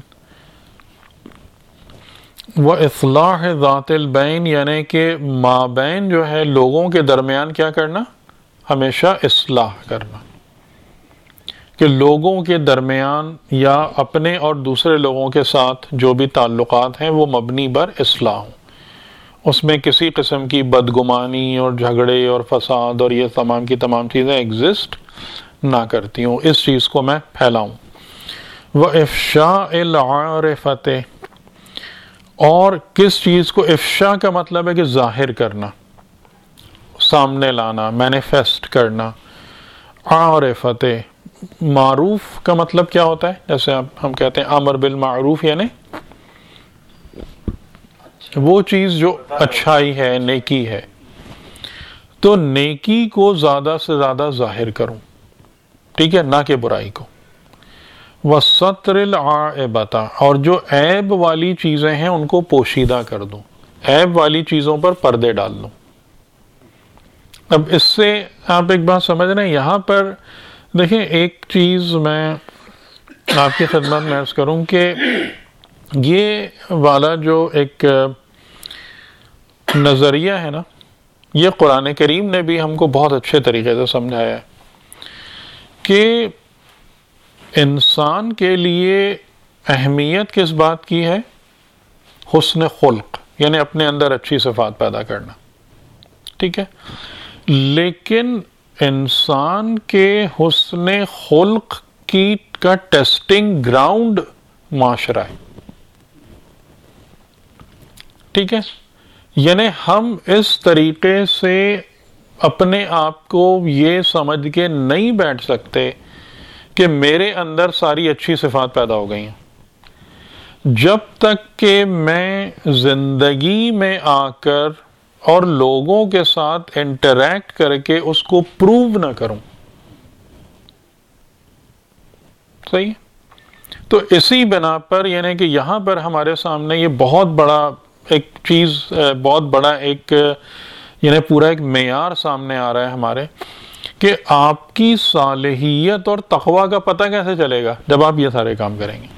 وَإِصْلَاحِ ذَاتِ الْبَيْنِ یعنی کہ مابین جو ہے لوگوں کے درمیان کیا کرنا؟ ہمیشہ اصلاح کرنا. کہ لوگوں کے درمیان یا اپنے اور دوسرے لوگوں کے ساتھ جو بھی تعلقات ہیں وہ مبنی بر اصلاح ہوں، اس میں کسی قسم کی بدگمانی اور جھگڑے اور فساد اور یہ تمام کی تمام چیزیں ایگزسٹ نہ کرتی ہوں، اس چیز کو میں پھیلاؤں. وَإِفْشَاءِ الْعَارِفَةِ، اور کس چیز کو؟ افشاء کا مطلب ہے کہ ظاہر کرنا، سامنے لانا، مینیفیسٹ کرنا. عارفت، معروف کا مطلب کیا ہوتا ہے؟ جیسے ہم کہتے ہیں امر بالمعروف، یعنی وہ چیز جو اچھائی ہے، نیکی ہے. تو نیکی کو زیادہ سے زیادہ ظاہر کروں، ٹھیک ہے، نہ کہ برائی کو. وَسَتْرِ الْعَائِبَةَ، اور جو عیب والی چیزیں ہیں ان کو پوشیدہ کر دوں، عیب والی چیزوں پر پردے ڈال دوں. اب اس سے آپ ایک بات سمجھ رہے ہیں، یہاں پر دیکھیں ایک چیز میں آپ کی خدمت میں عرض کروں کہ یہ والا جو ایک نظریہ ہے نا، یہ قرآن کریم نے بھی ہم کو بہت اچھے طریقے سے سمجھایا ہے کہ انسان کے لیے اہمیت کس بات کی ہے؟ حسن خلق، یعنی اپنے اندر اچھی صفات پیدا کرنا. ٹھیک ہے، لیکن انسان کے حسن خلق کا ٹیسٹنگ گراؤنڈ معاشرہ ہے. ٹھیک ہے، یعنی ہم اس طریقے سے اپنے آپ کو یہ سمجھ کے نہیں بیٹھ سکتے کہ میرے اندر ساری اچھی صفات پیدا ہو گئی ہیں، جب تک کہ میں زندگی میں آ کر اور لوگوں کے ساتھ انٹریکٹ کر کے اس کو پروو نہ کروں. صحیح ہے؟ تو اسی بنا پر یعنی کہ یہاں پر ہمارے سامنے یہ بہت بڑا ایک چیز، بہت بڑا ایک یعنی پورا ایک معیار سامنے آ رہا ہے ہمارے، کہ آپ کی صالحیت اور تقویٰ کا پتہ کیسے چلے گا؟ جب آپ یہ سارے کام کریں گے.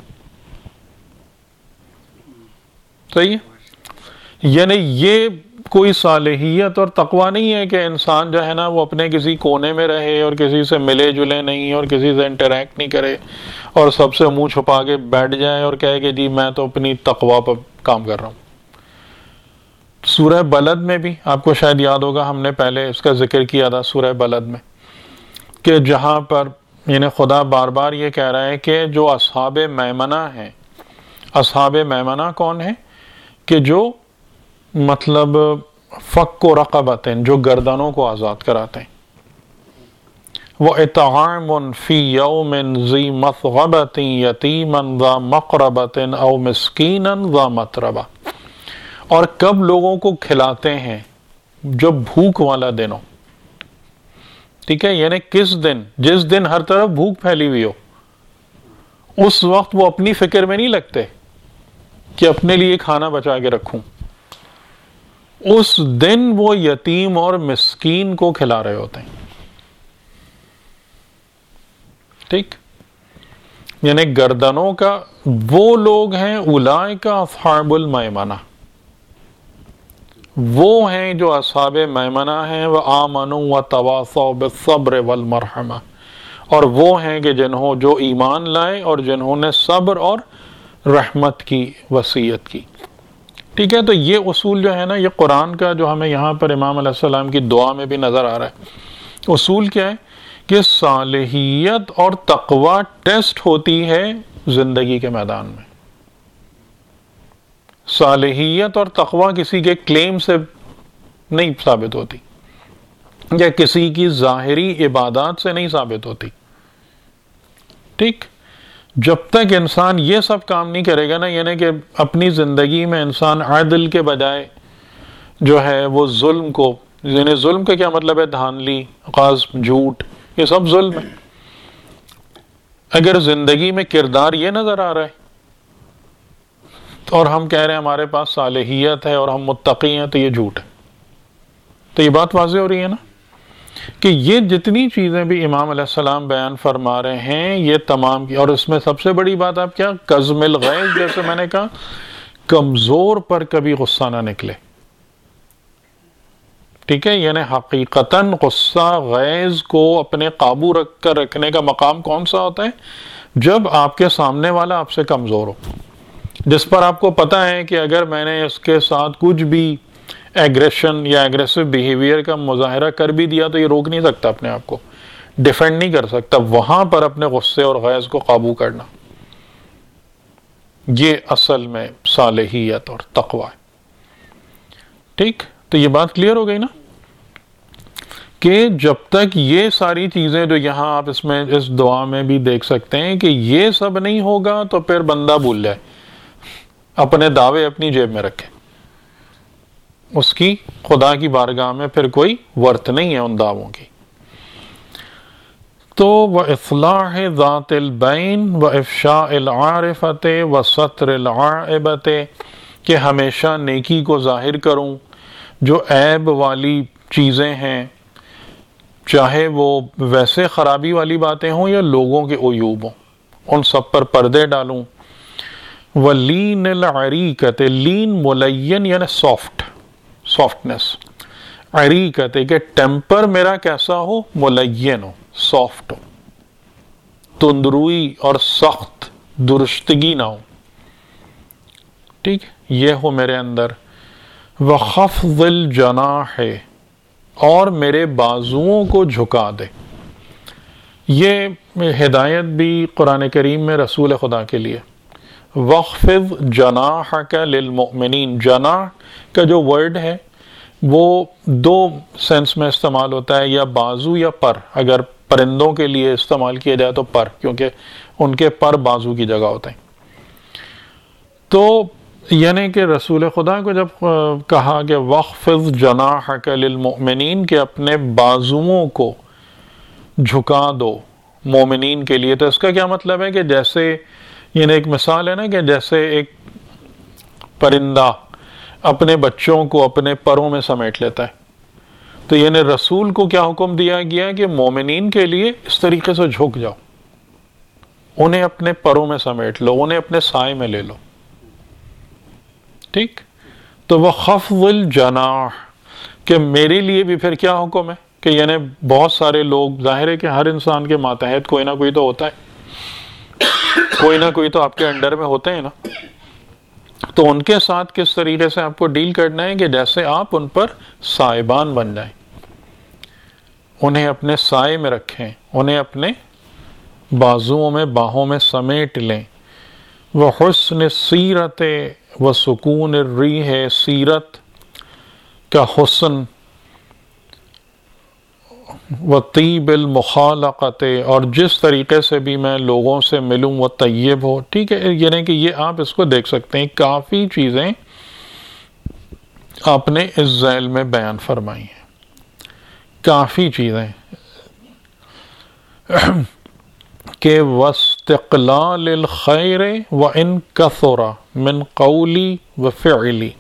صحیح ہے، یعنی یہ کوئی صالحیت اور تقویٰ نہیں ہے کہ انسان جو ہے نا وہ اپنے کسی کونے میں رہے اور کسی سے ملے جلے نہیں اور کسی سے انٹریکٹ نہیں کرے اور سب سے منہ چھپا کے بیٹھ جائے اور کہے کہ جی میں تو اپنی تقویٰ پر کام کر رہا ہوں. سورہ بلد میں بھی آپ کو شاید یاد ہوگا، ہم نے پہلے اس کا ذکر کیا تھا سورہ بلد میں، کہ جہاں پر یعنی خدا بار بار یہ کہہ رہا ہے کہ جو اصحاب میمنہ ہیں، اصحاب میمنہ کون ہیں؟ کہ جو مطلب فک و رقبت، جو گردنوں کو آزاد کراتے ہیں. وَإِطْعَامٌ فِي يَوْمٍ ذِي مَثْغَبَةٍ يَتِيمًا ذَا مَقْرَبَةٍ أَوْ مِسْكِينًا ذَا مَتْرَبَةٍ، اور کب لوگوں کو کھلاتے ہیں؟ جب بھوک والا دن ہو. ٹھیک ہے، یعنی کس دن؟ جس دن ہر طرف بھوک پھیلی ہوئی ہو، اس وقت وہ اپنی فکر میں نہیں لگتے کہ اپنے لیے کھانا بچا کے رکھوں. اس دن وہ یتیم اور مسکین کو کھلا رہے ہوتے ہیں. ٹھیک، یعنی گردنوں کا وہ لوگ ہیں، اولئک اصحاب المیمنہ، وہ ہیں جو اصحاب میمنہ ہیں. وآمنوا وتواصوا بالصبر والمرحمہ، اور وہ ہیں کہ جو ایمان لائے اور جنہوں نے صبر اور رحمت کی وصیت کی. ٹھیک ہے، تو یہ اصول جو ہے نا، یہ قرآن کا جو ہمیں یہاں پر امام علیہ السلام کی دعا میں بھی نظر آ رہا ہے. اصول کیا ہے؟ کہ صالحیت اور تقویٰ ٹیسٹ ہوتی ہے زندگی کے میدان میں. صالحیت اور تقویٰ کسی کے کلیم سے نہیں ثابت ہوتی. یا کسی کی ظاہری عبادات سے نہیں ثابت ہوتی. ٹھیک، جب تک انسان یہ سب کام نہیں کرے گا نا، یعنی کہ اپنی زندگی میں انسان عدل کے بجائے جو ہے وہ ظلم کو، یعنی ظلم کا کیا مطلب ہے؟ دھاندلی، قذف، جھوٹ، یہ سب ظلم ہے. اگر زندگی میں کردار یہ نظر آ رہا ہے اور ہم کہہ رہے ہیں ہمارے پاس صالحیت ہے اور ہم متقی ہیں، تو یہ جھوٹ ہے. تو یہ بات واضح ہو رہی ہے نا کہ یہ جتنی چیزیں بھی امام علیہ السلام بیان فرما رہے ہیں یہ تمام کی، اور اس میں سب سے بڑی بات آپ کیا، کظم الغیظ، جیسے میں نے کہا کمزور پر کبھی غصہ نہ نکلے. ٹھیک ہے، یعنی حقیقتاً غصہ غیظ کو اپنے قابو رکھ کر رکھنے کا مقام کون سا ہوتا ہے؟ جب آپ کے سامنے والا آپ سے کمزور ہو، جس پر آپ کو پتا ہے کہ اگر میں نے اس کے ساتھ کچھ بھی ایگریشن یا ایگریسو بیہیویئر کا مظاہرہ کر بھی دیا تو یہ روک نہیں سکتا، اپنے آپ کو ڈیفینڈ نہیں کر سکتا. وہاں پر اپنے غصے اور غیظ کو قابو کرنا، یہ اصل میں صالحیت اور تقوی ہے. ٹھیک، تو یہ بات کلیئر ہو گئی نا کہ جب تک یہ ساری چیزیں جو یہاں آپ اس میں اس دعا میں بھی دیکھ سکتے ہیں کہ یہ سب نہیں ہوگا تو پھر بندہ بھول جائے، اپنے دعوے اپنی جیب میں رکھے، اس کی خدا کی بارگاہ میں پھر کوئی ورت نہیں ہے ان دعووں کی. تو وَإِصْلَاحِ ذَاتِ الْبَيْنِ وَإِفْشَاءِ الْعَارِفَةِ وَسَتْرِ الْعَائِبَةِ، کہ ہمیشہ نیکی کو ظاہر کروں، جو عیب والی چیزیں ہیں چاہے وہ ویسے خرابی والی باتیں ہوں یا لوگوں کے عیوب ہوں، ان سب پر پردے ڈالوں. وَلِينِ الْعَرِيقَةِ، لین ملین یعنی سافٹنس، عریقت کہ ٹیمپر میرا کیسا ہو، ملین ہو، سافٹ ہو، تندروئی اور سخت درشتگی نہ ہو. ٹھیک، یہ ہو میرے اندر. وَخَفْضِ الْجَنَاحِ، اور میرے بازوؤں کو جھکا دے. یہ ہدایت بھی قرآن کریم میں رسول خدا کے لیے. وَخْفِضْ جَنَاحَكَ لِلْمُؤْمِنِينَ، جناح کا جو ورڈ ہے وہ دو سینس میں استعمال ہوتا ہے، یا بازو یا پر. اگر پرندوں کے لیے استعمال کیا جائے تو پر، کیونکہ ان کے پر بازو کی جگہ ہوتے ہیں. تو یعنی کہ رسول خدا کو جب کہا کہ وَخْفِضْ جَنَاحَكَ لِلْمُؤْمِنِينَ، کہ اپنے بازوؤں کو جھکا دو مومنین کے لیے، تو اس کا کیا مطلب ہے کہ جیسے یعنی ایک مثال ہے نا کہ جیسے ایک پرندہ اپنے بچوں کو اپنے پروں میں سمیٹ لیتا ہے، تو یعنی رسول کو کیا حکم دیا گیا کہ مومنین کے لیے اس طریقے سے جھک جاؤ، انہیں اپنے پروں میں سمیٹ لو، انہیں اپنے سائے میں لے لو. ٹھیک، تو وہ خفض الجناح، کہ میرے لیے بھی پھر کیا حکم ہے کہ یعنی بہت سارے لوگ، ظاہر ہے کہ ہر انسان کے ماتحت کوئی نہ کوئی تو ہوتا ہے، کوئی نہ کوئی تو آپ کے انڈر میں ہوتے ہیں نا، تو ان کے ساتھ کس طریقے سے آپ کو ڈیل کرنا ہے کہ جیسے آپ ان پر سائبان بن جائیں، انہیں اپنے سائے میں رکھیں، انہیں اپنے بازوؤں میں، باہوں میں سمیٹ لیں. وحسن سیرت وسکون الریح، سیرت کا حسن، وطیب المخالقت، اور جس طریقے سے بھی میں لوگوں سے ملوں وہ طیب ہو. ٹھیک ہے، یعنی کہ یہ آپ اس کو دیکھ سکتے ہیں، کافی چیزیں آپ نے اس ذیل میں بیان فرمائی ہیں، کافی چیزیں کہ واستقلال الخیر وان کثر من قولی وفعلی.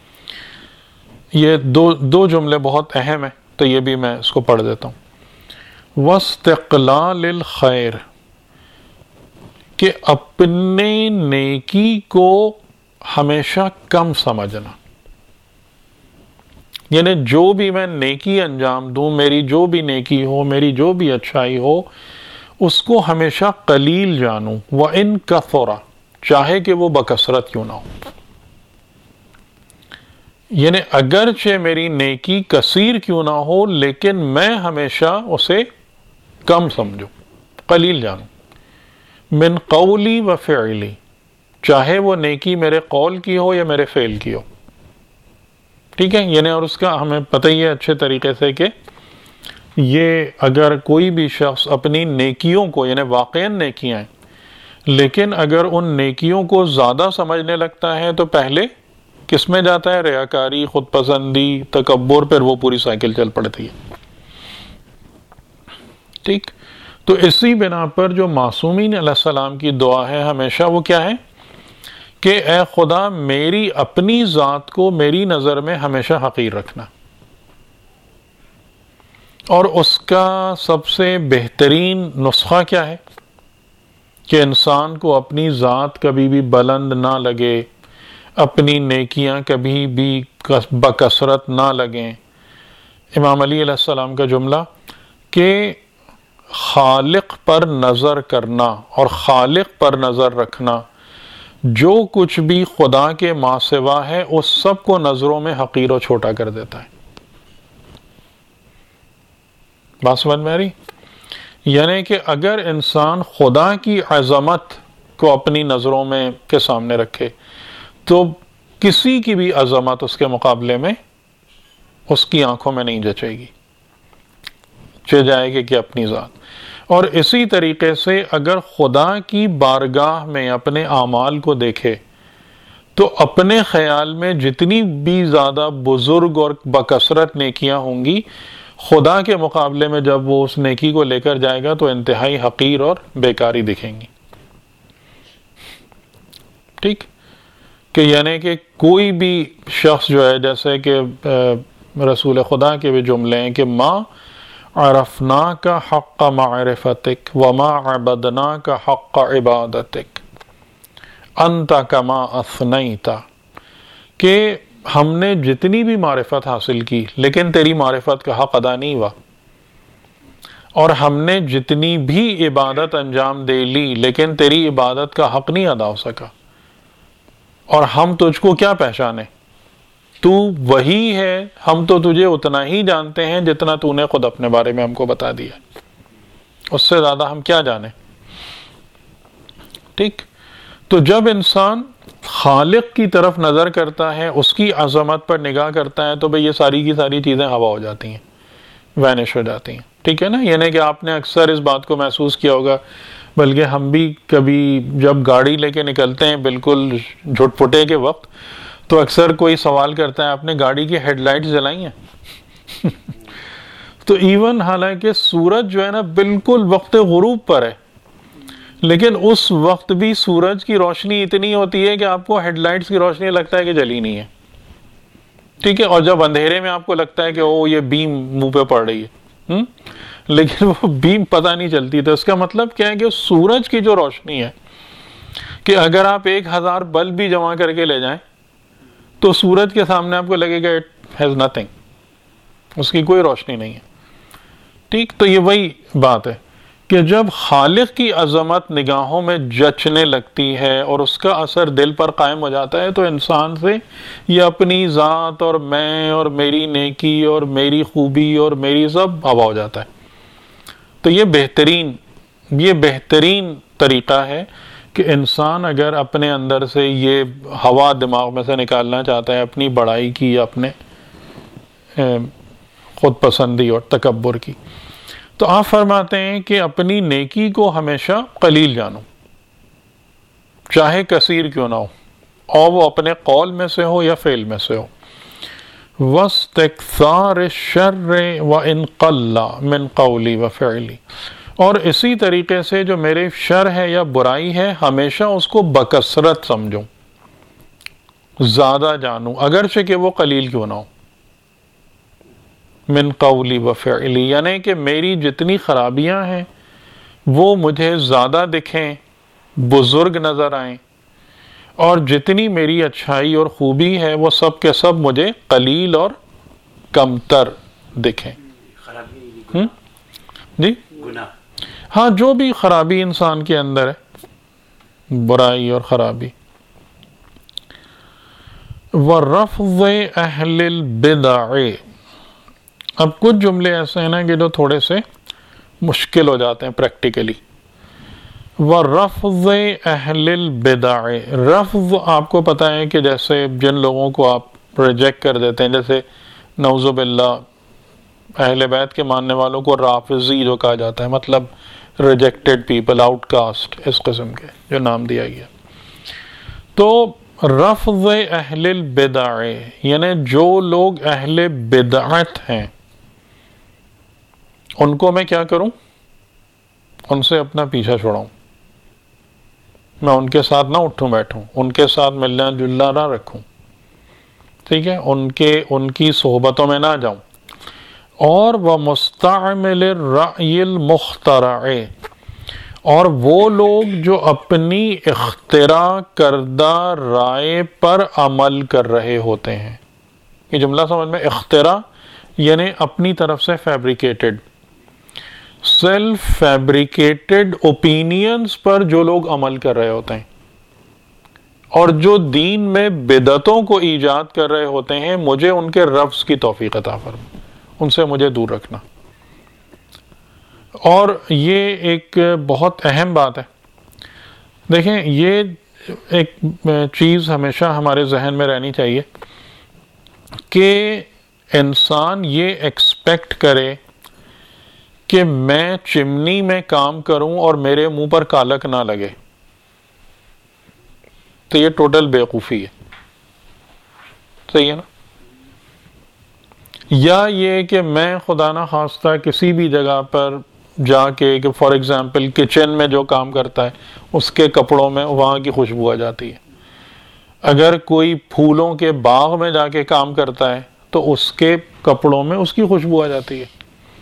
یہ دو جملے بہت اہم ہیں، تو یہ بھی میں اس کو پڑھ دیتا ہوں. واستقلال الخیر، کہ اپنے نیکی کو ہمیشہ کم سمجھنا، یعنی جو بھی میں نیکی انجام دوں، میری جو بھی نیکی ہو، میری جو بھی اچھائی ہو، اس کو ہمیشہ قلیل جانوں. وَإِن كَثُرَ، چاہے کہ وہ بکثرت کیوں نہ ہو، یعنی اگرچہ میری نیکی کثیر کیوں نہ ہو لیکن میں ہمیشہ اسے کم سمجھوں، قلیل جانوں. من قولی و فعلی، چاہے وہ نیکی میرے قول کی ہو یا میرے فعل کی ہو. ٹھیک ہے، یعنی اور اس کا ہمیں پتہ ہی ہے اچھے طریقے سے کہ یہ اگر کوئی بھی شخص اپنی نیکیوں کو، یعنی واقعاً نیکیاں ہیں، لیکن اگر ان نیکیوں کو زیادہ سمجھنے لگتا ہے تو پہلے کس میں جاتا ہے؟ ریاکاری، خود پسندی، تکبر، پھر وہ پوری سائیکل چل پڑتی ہے. ٹھیک، تو اسی بنا پر جو معصومین علیہ السلام کی دعا ہے ہمیشہ وہ کیا ہے کہ اے خدا میری اپنی ذات کو میری نظر میں ہمیشہ حقیر رکھنا. اور اس کا سب سے بہترین نسخہ کیا ہے کہ انسان کو اپنی ذات کبھی بھی بلند نہ لگے، اپنی نیکیاں کبھی بھی بکثرت نہ لگیں. امام علی علیہ السلام کا جملہ کہ خالق پر نظر کرنا اور خالق پر نظر رکھنا، جو کچھ بھی خدا کے ما سوا ہے اس سب کو نظروں میں حقیر و چھوٹا کر دیتا ہے. بات سمجھ میں آ رہی؟ یعنی کہ اگر انسان خدا کی عظمت کو اپنی نظروں میں کے سامنے رکھے تو کسی کی بھی عظمت اس کے مقابلے میں اس کی آنکھوں میں نہیں جچے گی، چل جائے گی کہ اپنی ذات. اور اسی طریقے سے اگر خدا کی بارگاہ میں اپنے اعمال کو دیکھے تو اپنے خیال میں جتنی بھی زیادہ بزرگ اور بکثرت نیکیاں ہوں گی، خدا کے مقابلے میں جب وہ اس نیکی کو لے کر جائے گا تو انتہائی حقیر اور بیکاری دکھیں گی. ٹھیک، کہ یعنی کہ کوئی بھی شخص جو ہے، جیسے کہ رسول خدا کے بھی جملے ہیں کہ ما عرفناک حق معرفتک وما عبدناک حق عبادتک انت کما اثنیت، کہ ہم نے جتنی بھی معرفت حاصل کی لیکن تیری معرفت کا حق ادا نہیں ہوا، اور ہم نے جتنی بھی عبادت انجام دے لی لیکن تیری عبادت کا حق نہیں ادا ہو سکا. اور ہم تجھ کو کیا پہچانے؟ تو وہی ہے، ہم تو تجھے اتنا ہی جانتے ہیں جتنا تو نے خود اپنے بارے میں ہم کو بتا دیا، اس سے زیادہ ہم کیا جانیں. ٹھیک، تو جب انسان خالق کی طرف نظر کرتا ہے، اس کی عظمت پر نگاہ کرتا ہے، تو بھئی یہ ساری کی ساری چیزیں ہوا ہو جاتی ہیں، وینش ہو جاتی ہیں. ٹھیک ہے نا؟ یعنی کہ آپ نے اکثر اس بات کو محسوس کیا ہوگا، بلکہ ہم بھی کبھی جب گاڑی لے کے نکلتے ہیں بالکل جھٹ پٹے کے وقت، تو اکثر کوئی سوال کرتا ہے آپ نے گاڑی کی ہیڈ لائٹس جلائی ہیں؟ تو ایون حالانکہ سورج جو ہے نا بالکل وقت غروب پر ہے، لیکن اس وقت بھی سورج کی روشنی اتنی ہوتی ہے کہ آپ کو ہیڈ لائٹس کی روشنی لگتا ہے کہ جلی نہیں ہے. ٹھیک ہے، اور جب اندھیرے میں آپ کو لگتا ہے کہ او یہ بیم منہ پہ پڑ رہی ہے، لیکن وہ بیم پتہ نہیں چلتی. تو اس کا مطلب کیا ہے کہ سورج کی جو روشنی ہے، کہ اگر آپ 1000 بلب بھی جمع کر کے لے جائیں تو سورج کے سامنے آپ کو لگے گا اٹ ہیز نتھنگ، اس کی کوئی روشنی نہیں ہے. ٹھیک، تو یہ وہی بات ہے کہ جب خالق کی عظمت نگاہوں میں جچنے لگتی ہے اور اس کا اثر دل پر قائم ہو جاتا ہے تو انسان سے یہ اپنی ذات اور میں اور میری نیکی اور میری خوبی اور میری سب ہوا ہو جاتا ہے. تو یہ بہترین طریقہ ہے کہ انسان اگر اپنے اندر سے یہ ہوا دماغ میں سے نکالنا چاہتا ہے اپنی بڑائی کی یا اپنے خود پسندی اور تکبر کی، تو آپ فرماتے ہیں کہ اپنی نیکی کو ہمیشہ قلیل جانو، چاہے کثیر کیوں نہ ہو، اور وہ اپنے قول میں سے ہو یا فعل میں سے ہو. وَاسْتِكْثَارِ الشَّرِّ وَإِنْ قَلَّ مِنْ قَوْلِي وَفِعْلِي، اور اسی طریقے سے جو میرے شر ہے یا برائی ہے ہمیشہ اس کو بکثرت سمجھوں، زیادہ جانوں، اگرچہ کہ وہ قلیل کیوں نہ ہو. من قولی و فعلی، یعنی کہ میری جتنی خرابیاں ہیں وہ مجھے زیادہ دکھیں، بزرگ نظر آئیں، اور جتنی میری اچھائی اور خوبی ہے وہ سب کے سب مجھے قلیل اور کمتر دکھیں. جی ہاں، جو بھی خرابی انسان کے اندر ہے، برائی اور خرابی. وَرَفْضِ أَهْلِ الْبِدَعِ، اب کچھ جملے ایسے ہیں نا کہ جو تھوڑے سے مشکل ہو جاتے ہیں پریکٹیکلی. وَرَفْضِ أَهْلِ الْبِدَعِ، رفض آپ کو پتہ ہے کہ جیسے جن لوگوں کو آپ ریجیکٹ کر دیتے ہیں، جیسے نعوذ باللہ اہل بیت کے ماننے والوں کو رافضی جو کہا جاتا ہے، مطلب ریجیکٹڈ پیپل، آؤٹ کاسٹ، اس قسم کے جو نام دیا گیا. تو رفض اہل البدع یعنی جو لوگ اہل بدعت ہیں ان کو میں کیا کروں؟ ان سے اپنا پیچھا چھوڑاؤں، میں ان کے ساتھ نہ اٹھوں بیٹھوں، ان کے ساتھ ملنا جلنا نہ رکھوں، ٹھیک ہے، ان کی صحبتوں میں نہ جاؤں. اور وَمُسْتَعْمِلِ الرَّأْيِ الْمُخْتَرَعِ، اور وہ لوگ جو اپنی اختراع کردہ رائے پر عمل کر رہے ہوتے ہیں. یہ جملہ سمجھ میں، اختراع یعنی اپنی طرف سے فیبریکیٹڈ، سیلف فیبریکیٹڈ اوپینینز پر جو لوگ عمل کر رہے ہوتے ہیں اور جو دین میں بدعتوں کو ایجاد کر رہے ہوتے ہیں، مجھے ان کے رفض کی توفیق عطا فرما، ان سے مجھے دور رکھنا. اور یہ ایک بہت اہم بات ہے. دیکھیں، یہ ایک چیز ہمیشہ ہمارے ذہن میں رہنی چاہیے کہ انسان یہ ایکسپیکٹ کرے کہ میں چمنی میں کام کروں اور میرے منہ پر کالک نہ لگے، تو یہ ٹوٹل بیوقوفی ہے. صحیح ہے نا؟ یا یہ کہ میں خدا نہ خواستہ کسی بھی جگہ پر جا کے، کہ فار ایگزامپل کچن میں جو کام کرتا ہے اس کے کپڑوں میں وہاں کی خوشبو آ جاتی ہے. اگر کوئی پھولوں کے باغ میں جا کے کام کرتا ہے تو اس کے کپڑوں میں اس کی خوشبو آ جاتی ہے.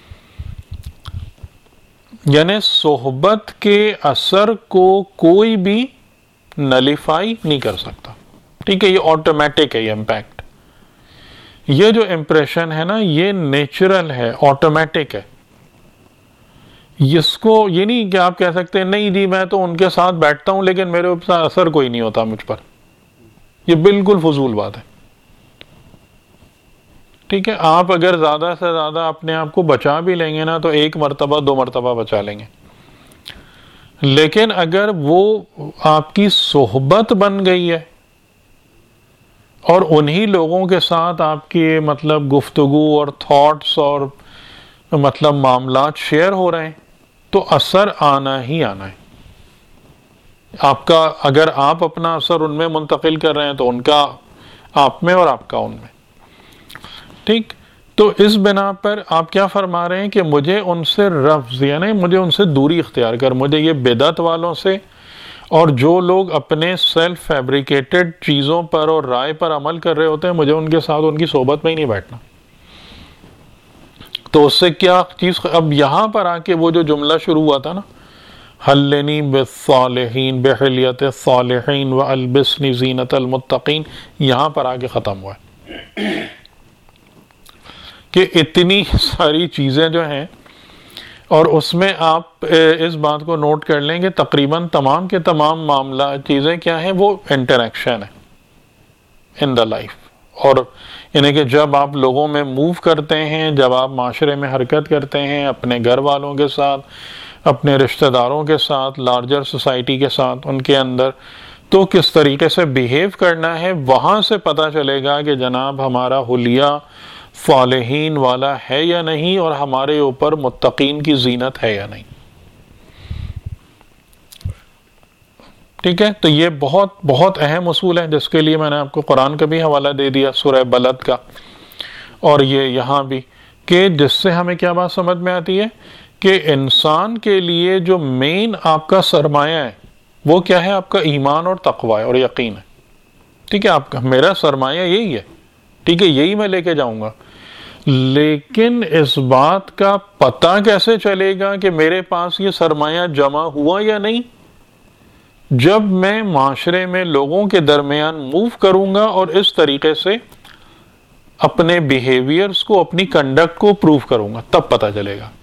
یعنی صحبت کے اثر کو کوئی بھی نلیفائی نہیں کر سکتا. ٹھیک ہے، یہ آٹومیٹک ہے، یہ امپیکٹ، یہ جو امپریشن ہے نا، یہ نیچرل ہے، آٹومیٹک ہے. اس کو یہ نہیں کہ آپ کہہ سکتے ہیں نہیں جی میں تو ان کے ساتھ بیٹھتا ہوں لیکن میرے اوپر اثر کوئی نہیں ہوتا مجھ پر. یہ بالکل فضول بات ہے. ٹھیک ہے، آپ اگر زیادہ سے زیادہ اپنے آپ کو بچا بھی لیں گے نا تو 1 مرتبہ 2 مرتبہ بچا لیں گے، لیکن اگر وہ آپ کی صحبت بن گئی ہے اور انہی لوگوں کے ساتھ آپ کی مطلب گفتگو اور تھاٹس اور مطلب معاملات شیئر ہو رہے ہیں تو اثر آنا ہی آنا ہے. آپ کا، اگر آپ اپنا اثر ان میں منتقل کر رہے ہیں تو ان کا آپ میں اور آپ کا ان میں. ٹھیک، تو اس بنا پر آپ کیا فرما رہے ہیں کہ مجھے ان سے رفض یعنی مجھے ان سے دوری اختیار کر، مجھے یہ بدعت والوں سے اور جو لوگ اپنے سیلف فیبریکیٹڈ چیزوں پر اور رائے پر عمل کر رہے ہوتے ہیں، مجھے ان کے ساتھ ان کی صحبت میں ہی نہیں بیٹھنا. تو اس سے کیا چیز، اب یہاں پر آ کے وہ جو جملہ شروع ہوا تھا نا، حلنی بالصالحین بحلیت الصالحین والبسنی زینت المتقین، یہاں پر آ کے ختم ہوا ہے کہ اتنی ساری چیزیں جو ہیں، اور اس میں آپ اس بات کو نوٹ کر لیں کہ تقریباً تمام کے تمام معاملہ چیزیں کیا ہیں، وہ انٹریکشن ہے ان دا لائف. اور یعنی کہ جب آپ لوگوں میں موو کرتے ہیں، جب آپ معاشرے میں حرکت کرتے ہیں، اپنے گھر والوں کے ساتھ، اپنے رشتہ داروں کے ساتھ، لارجر سوسائٹی کے ساتھ، ان کے اندر تو کس طریقے سے بیہیو کرنا ہے، وہاں سے پتہ چلے گا کہ جناب ہمارا حلیہ صالحین والا ہے یا نہیں، اور ہمارے اوپر متقین کی زینت ہے یا نہیں. ٹھیک ہے، تو یہ بہت بہت اہم اصول ہے جس کے لیے میں نے آپ کو قرآن کا بھی حوالہ دے دیا، سورہ بلد کا، اور یہ یہاں بھی، کہ جس سے ہمیں کیا بات سمجھ میں آتی ہے کہ انسان کے لیے جو مین آپ کا سرمایہ ہے وہ کیا ہے، آپ کا ایمان اور تقوی اور یقین ہے. ٹھیک ہے، آپ کا میرا سرمایہ یہی ہے، ٹھیک ہے، یہی میں لے کے جاؤں گا. لیکن اس بات کا پتہ کیسے چلے گا کہ میرے پاس یہ سرمایہ جمع ہوا یا نہیں؟ جب میں معاشرے میں لوگوں کے درمیان موو کروں گا اور اس طریقے سے اپنے بیہیویئرز کو، اپنی کنڈکٹ کو پروو کروں گا، تب پتہ چلے گا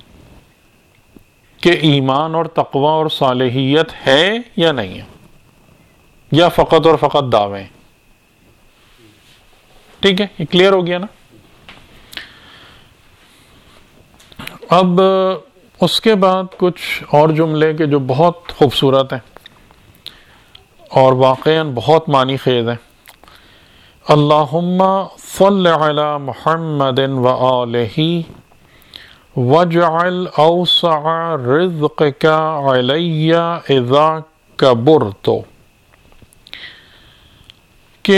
کہ ایمان اور تقوی اور صالحیت ہے یا نہیں ہے، یا فقط اور فقط دعوے ہیں. ٹھیک ہے، یہ کلیئر ہو گیا نا؟ اب اس کے بعد کچھ اور جملے کے جو بہت خوبصورت ہیں اور واقعاً بہت معنی خیز ہیں، اللہم صل علی محمد وآلہ واجعل اوسع رزقک علی اذا کبرت، کہ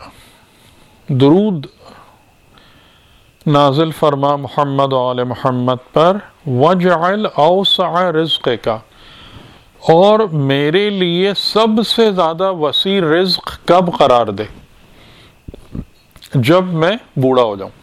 درود نازل فرما محمد و آل محمد پر، واجعل اوسع رزقک، اور میرے لیے سب سے زیادہ وسیع رزق کب قرار دے؟ جب میں بوڑھا ہو جاؤں.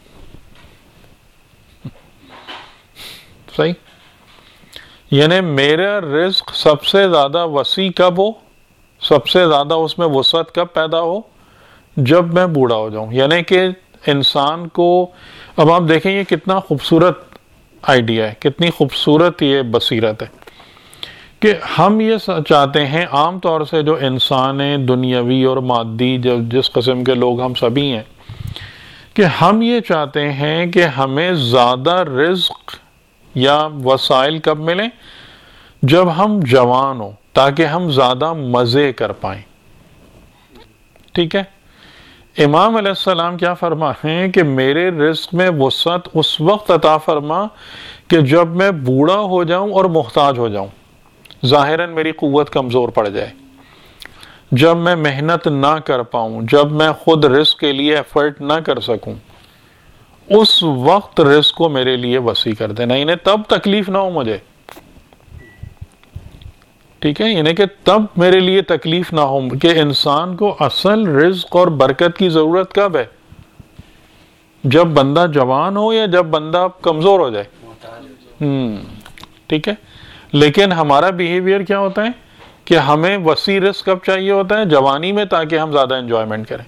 صحیح؟ یعنی میرا رزق سب سے زیادہ وسیع کب ہو، سب سے زیادہ اس میں وسعت کب پیدا ہو؟ جب میں بوڑھا ہو جاؤں. یعنی کہ انسان کو، اب آپ دیکھیں یہ کتنا خوبصورت آئیڈیا ہے، کتنی خوبصورت یہ بصیرت ہے، کہ ہم یہ چاہتے ہیں عام طور سے جو انسان ہیں دنیاوی اور مادی، جس قسم کے لوگ ہم سبھی ہیں، کہ ہم یہ چاہتے ہیں کہ ہمیں زیادہ رزق یا وسائل کب ملیں؟ جب ہم جوان ہوں، تاکہ ہم زیادہ مزے کر پائیں. ٹھیک ہے؟ امام علیہ السلام کیا فرماتے ہیں کہ میرے رزق میں وسعت اس وقت عطا فرما کہ جب میں بوڑھا ہو جاؤں اور محتاج ہو جاؤں، ظاہراً میری قوت کمزور پڑ جائے، جب میں محنت نہ کر پاؤں، جب میں خود رزق کے لیے ایفرٹ نہ کر سکوں، اس وقت رزق کو میرے لیے وسیع کر دینا. انہیں تب تکلیف نہ ہو مجھے. ٹھیک ہے؟ یعنی کہ تب میرے لیے تکلیف نہ ہو، کہ انسان کو اصل رزق اور برکت کی ضرورت کب ہے؟ جب بندہ جوان ہو یا جب بندہ کمزور ہو جائے. ٹھیک ہے؟ لیکن ہمارا بیہیویئر کیا ہوتا ہے کہ ہمیں وسیع رزق کب چاہیے ہوتا ہے؟ جوانی میں، تاکہ ہم زیادہ انجوائمنٹ کریں.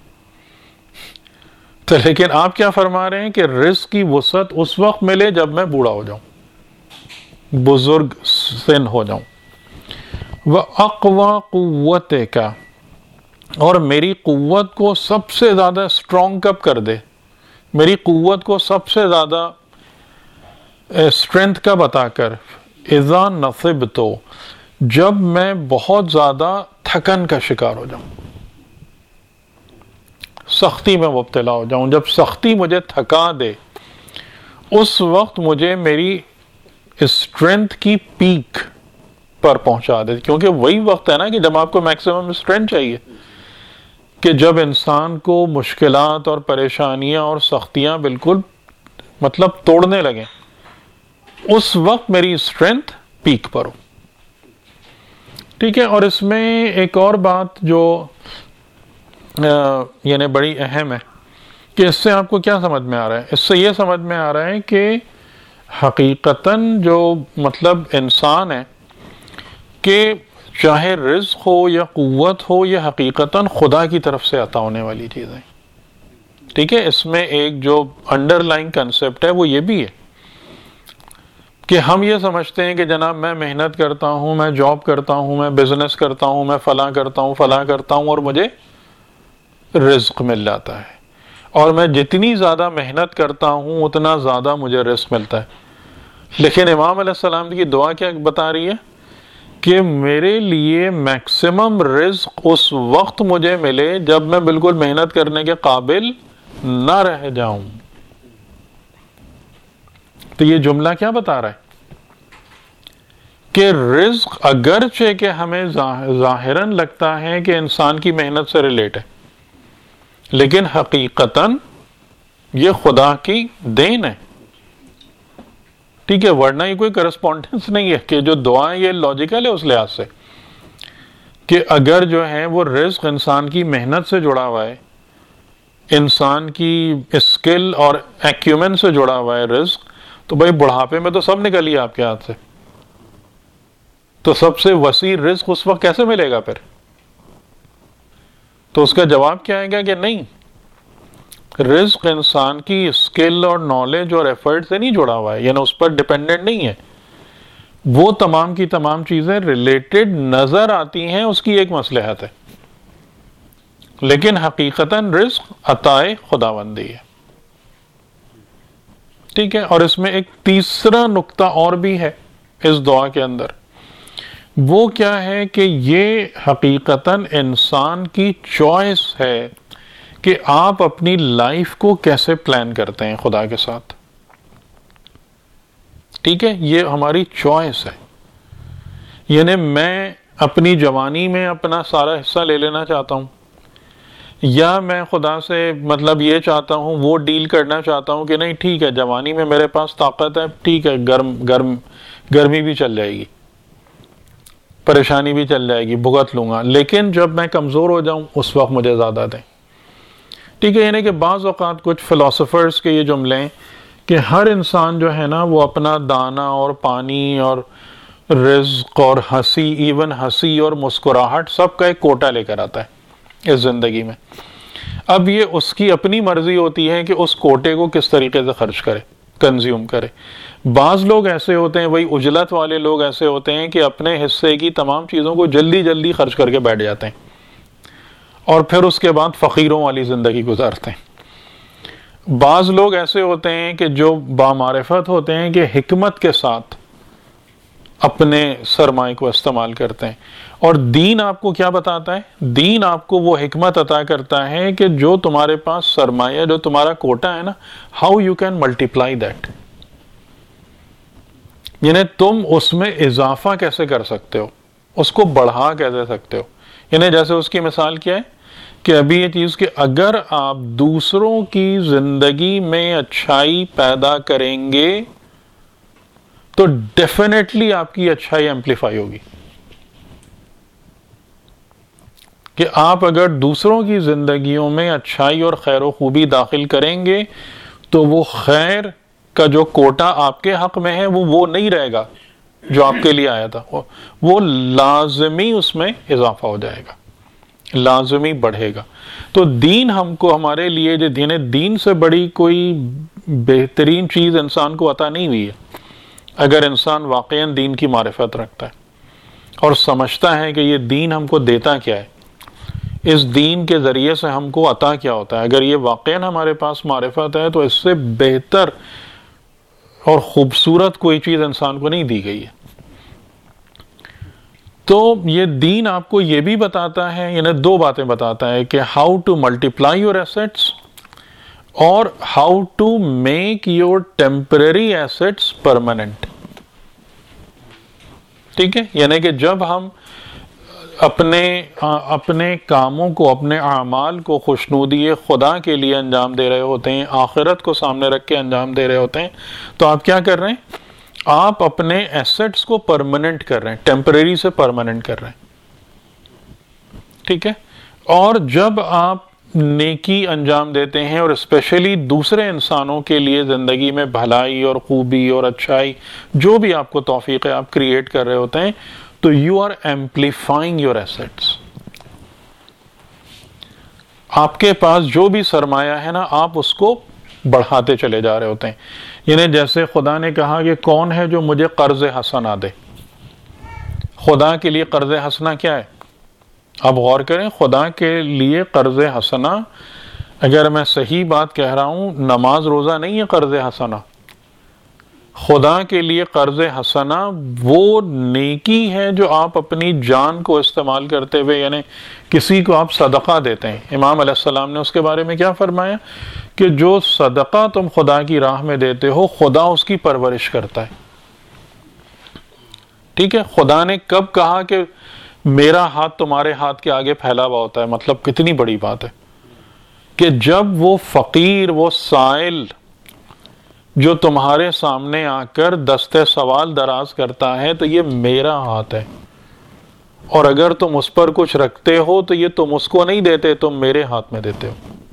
تو لیکن آپ کیا فرما رہے ہیں کہ رزق کی وسعت اس وقت ملے جب میں بوڑھا ہو جاؤں، بزرگ سن ہو جاؤں. وَأَقْوَى قُوَّتِكَ، اور میری قوت کو سب سے زیادہ اسٹرانگ کب کر دے، میری قوت کو سب سے زیادہ اسٹرینتھ کب عطا کر؟ اذا نصبت، جب میں بہت زیادہ تھکن کا شکار ہو جاؤں، سختی میں مبتلا ہو جاؤں. جب سختی مجھے تھکا دے، اس وقت مجھے میری اسٹرینتھ کی پیک پر پہنچا دے. کیونکہ وہی وقت ہے نا کہ جب آپ کو میکسیمم اسٹرینتھ چاہیے، کہ جب انسان کو مشکلات اور پریشانیاں اور سختیاں بالکل مطلب توڑنے لگیں، اس وقت میری اسٹرینتھ پیک پر ہو. ٹھیک ہے؟ اور اس میں ایک اور بات جو یعنی بڑی اہم ہے، کہ اس سے آپ کو کیا سمجھ میں آ رہا ہے؟ اس سے یہ سمجھ میں آ رہا ہے کہ حقیقتاً جو مطلب انسان ہے، کہ چاہے رزق ہو یا قوت ہو، یہ حقیقتاً خدا کی طرف سے عطا ہونے والی چیز ہے. ٹھیک ہے؟ اس میں ایک جو انڈر لائن کنسپٹ ہے وہ یہ بھی ہے کہ ہم یہ سمجھتے ہیں کہ جناب میں محنت کرتا ہوں، میں جاب کرتا ہوں، میں بزنس کرتا ہوں، میں فلاں کرتا ہوں، فلاں کرتا ہوں، اور مجھے رزق مل جاتا ہے، اور میں جتنی زیادہ محنت کرتا ہوں اتنا زیادہ مجھے رزق ملتا ہے. لیکن امام علیہ السلام کی دعا کیا بتا رہی ہے؟ کہ میرے لیے میکسیمم رزق اس وقت مجھے ملے جب میں بالکل محنت کرنے کے قابل نہ رہ جاؤں. تو یہ جملہ کیا بتا رہا ہے؟ کہ رزق اگرچہ کہ ہمیں ظاہراً لگتا ہے کہ انسان کی محنت سے ریلیٹ ہے، لیکن حقیقتاً یہ خدا کی دین ہے. ٹھیک ہے؟ ورنہ یہ کوئی کرسپونڈنس نہیں ہے، کہ جو دعا ہے یہ لاجیکل ہے اس لحاظ سے، کہ اگر جو ہے وہ رزق انسان کی محنت سے جڑا ہوا ہے، انسان کی اسکل اور ایکیومن سے جڑا ہوا ہے رزق، تو بھائی بڑھاپے میں تو سب نکلی آپ کے ہاتھ سے، تو سب سے وسیع رزق اس وقت کیسے ملے گا پھر؟ تو اس کا جواب کیا آئے گا کہ نہیں، رزق انسان کی اسکل اور نالج اور ایفرٹ سے نہیں جڑا ہوا ہے، یعنی اس پر ڈیپینڈنٹ نہیں ہے. وہ تمام کی تمام چیزیں ریلیٹڈ نظر آتی ہیں، اس کی ایک مصلحت ہے، لیکن حقیقتاً رزق عطائے خداوندی ہے. ٹھیک ہے؟ اور اس میں ایک تیسرا نقطہ اور بھی ہے اس دعا کے اندر. وہ کیا ہے کہ یہ حقیقتاً انسان کی چوائس ہے کہ آپ اپنی لائف کو کیسے پلان کرتے ہیں خدا کے ساتھ. ٹھیک ہے, یہ ہماری چوائس ہے. یعنی میں اپنی جوانی میں اپنا سارا حصہ لے لینا چاہتا ہوں, یا میں خدا سے مطلب یہ چاہتا ہوں, وہ ڈیل کرنا چاہتا ہوں کہ نہیں ٹھیک ہے جوانی میں میرے پاس طاقت ہے, ٹھیک ہے گرمی بھی چل جائے گی, پریشانی بھی چل جائے گی, بھگت لوں گا, لیکن جب میں کمزور ہو جاؤں اس وقت مجھے زیادہ دیں. ٹھیک ہے, یعنی کہ بعض اوقات کچھ فلاسفرز کے یہ جملے ہیں کہ ہر انسان جو ہے نا وہ اپنا دانہ اور پانی اور رزق اور ہنسی, ایون ہنسی اور مسکراہٹ سب کا ایک کوٹا لے کر آتا ہے اس زندگی میں. اب یہ اس کی اپنی مرضی ہوتی ہے کہ اس کوٹے کو کس طریقے سے خرچ کرے, کنزیوم کرے. بعض لوگ ایسے ہوتے ہیں, وہی عجلت والے لوگ ایسے ہوتے ہیں کہ اپنے حصے کی تمام چیزوں کو جلدی جلدی خرچ کر کے بیٹھ جاتے ہیں اور پھر اس کے بعد فقیروں والی زندگی گزارتے ہیں. بعض لوگ ایسے ہوتے ہیں کہ جو بامعرفت ہوتے ہیں کہ حکمت کے ساتھ اپنے سرمائے کو استعمال کرتے ہیں. اور دین آپ کو کیا بتاتا ہے؟ دین آپ کو وہ حکمت عطا کرتا ہے کہ جو تمہارے پاس سرمایہ, جو تمہارا کوٹا ہے نا, how you can multiply that. یعنی تم اس میں اضافہ کیسے کر سکتے ہو, اس کو بڑھا کیسے سکتے ہو. یعنی جیسے اس کی مثال کیا ہے کہ ابھی یہ چیز کہ اگر آپ دوسروں کی زندگی میں اچھائی پیدا کریں گے تو ڈیفینیٹلی آپ کی اچھائی ایمپلیفائی ہوگی. کہ آپ اگر دوسروں کی زندگیوں میں اچھائی اور خیر و خوبی داخل کریں گے تو وہ خیر کا جو کوٹا آپ کے حق میں ہے وہ نہیں رہے گا جو آپ کے لیے آیا تھا, وہ لازمی اس میں اضافہ ہو جائے گا, لازمی بڑھے گا. تو دین ہم کو ہمارے لیے دین سے بڑی کوئی بہترین چیز انسان کو عطا نہیں ہوئی ہے اگر انسان واقعاً دین کی معرفت رکھتا ہے اور سمجھتا ہے کہ یہ دین ہم کو دیتا کیا ہے, اس دین کے ذریعے سے ہم کو عطا کیا ہوتا ہے. اگر یہ واقعاً ہمارے پاس معرفت ہے تو اس سے بہتر اور خوبصورت کوئی چیز انسان کو نہیں دی گئی ہے. تو یہ دین آپ کو یہ بھی بتاتا ہے, یعنی دو باتیں بتاتا ہے کہ how to multiply your assets اور how to make your temporary assets permanent. ٹھیک ہے, یعنی کہ جب ہم اپنے کاموں کو, اپنے اعمال کو خوشنودی خدا کے لیے انجام دے رہے ہوتے ہیں, آخرت کو سامنے رکھ کے انجام دے رہے ہوتے ہیں, تو آپ کیا کر رہے ہیں؟ آپ اپنے ایسٹس کو پرماننٹ کر رہے ہیں, ٹیمپریری سے پرماننٹ کر رہے ہیں. ٹھیک ہے, اور جب آپ نیکی انجام دیتے ہیں اور اسپیشلی دوسرے انسانوں کے لیے زندگی میں بھلائی اور خوبی اور اچھائی جو بھی آپ کو توفیق ہے آپ کریٹ کر رہے ہوتے ہیں, تو you are amplifying your assets. آپ کے پاس جو بھی سرمایہ ہے نا آپ اس کو بڑھاتے چلے جا رہے ہوتے ہیں. یعنی جیسے خدا نے کہا کہ کون ہے جو مجھے قرض حسنہ دے. خدا کے لیے قرض حسنہ کیا ہے؟ آپ غور کریں, خدا کے لیے قرض حسنہ, اگر میں صحیح بات کہہ رہا ہوں, نماز روزہ نہیں ہے قرض حسنہ. خدا کے لیے قرض حسنہ وہ نیکی ہے جو آپ اپنی جان کو استعمال کرتے ہوئے, یعنی کسی کو آپ صدقہ دیتے ہیں. امام علیہ السلام نے اس کے بارے میں کیا فرمایا کہ جو صدقہ تم خدا کی راہ میں دیتے ہو خدا اس کی پرورش کرتا ہے. ٹھیک ہے, خدا نے کب کہا کہ میرا ہاتھ تمہارے ہاتھ کے آگے پھیلا ہوا ہوتا ہے؟ مطلب کتنی بڑی بات ہے کہ جب وہ فقیر, وہ سائل جو تمہارے سامنے آ کر دستے سوال دراز کرتا ہے تو یہ میرا ہاتھ ہے, اور اگر تم اس پر کچھ رکھتے ہو تو یہ تم اس کو نہیں دیتے, تم میرے ہاتھ میں دیتے ہو.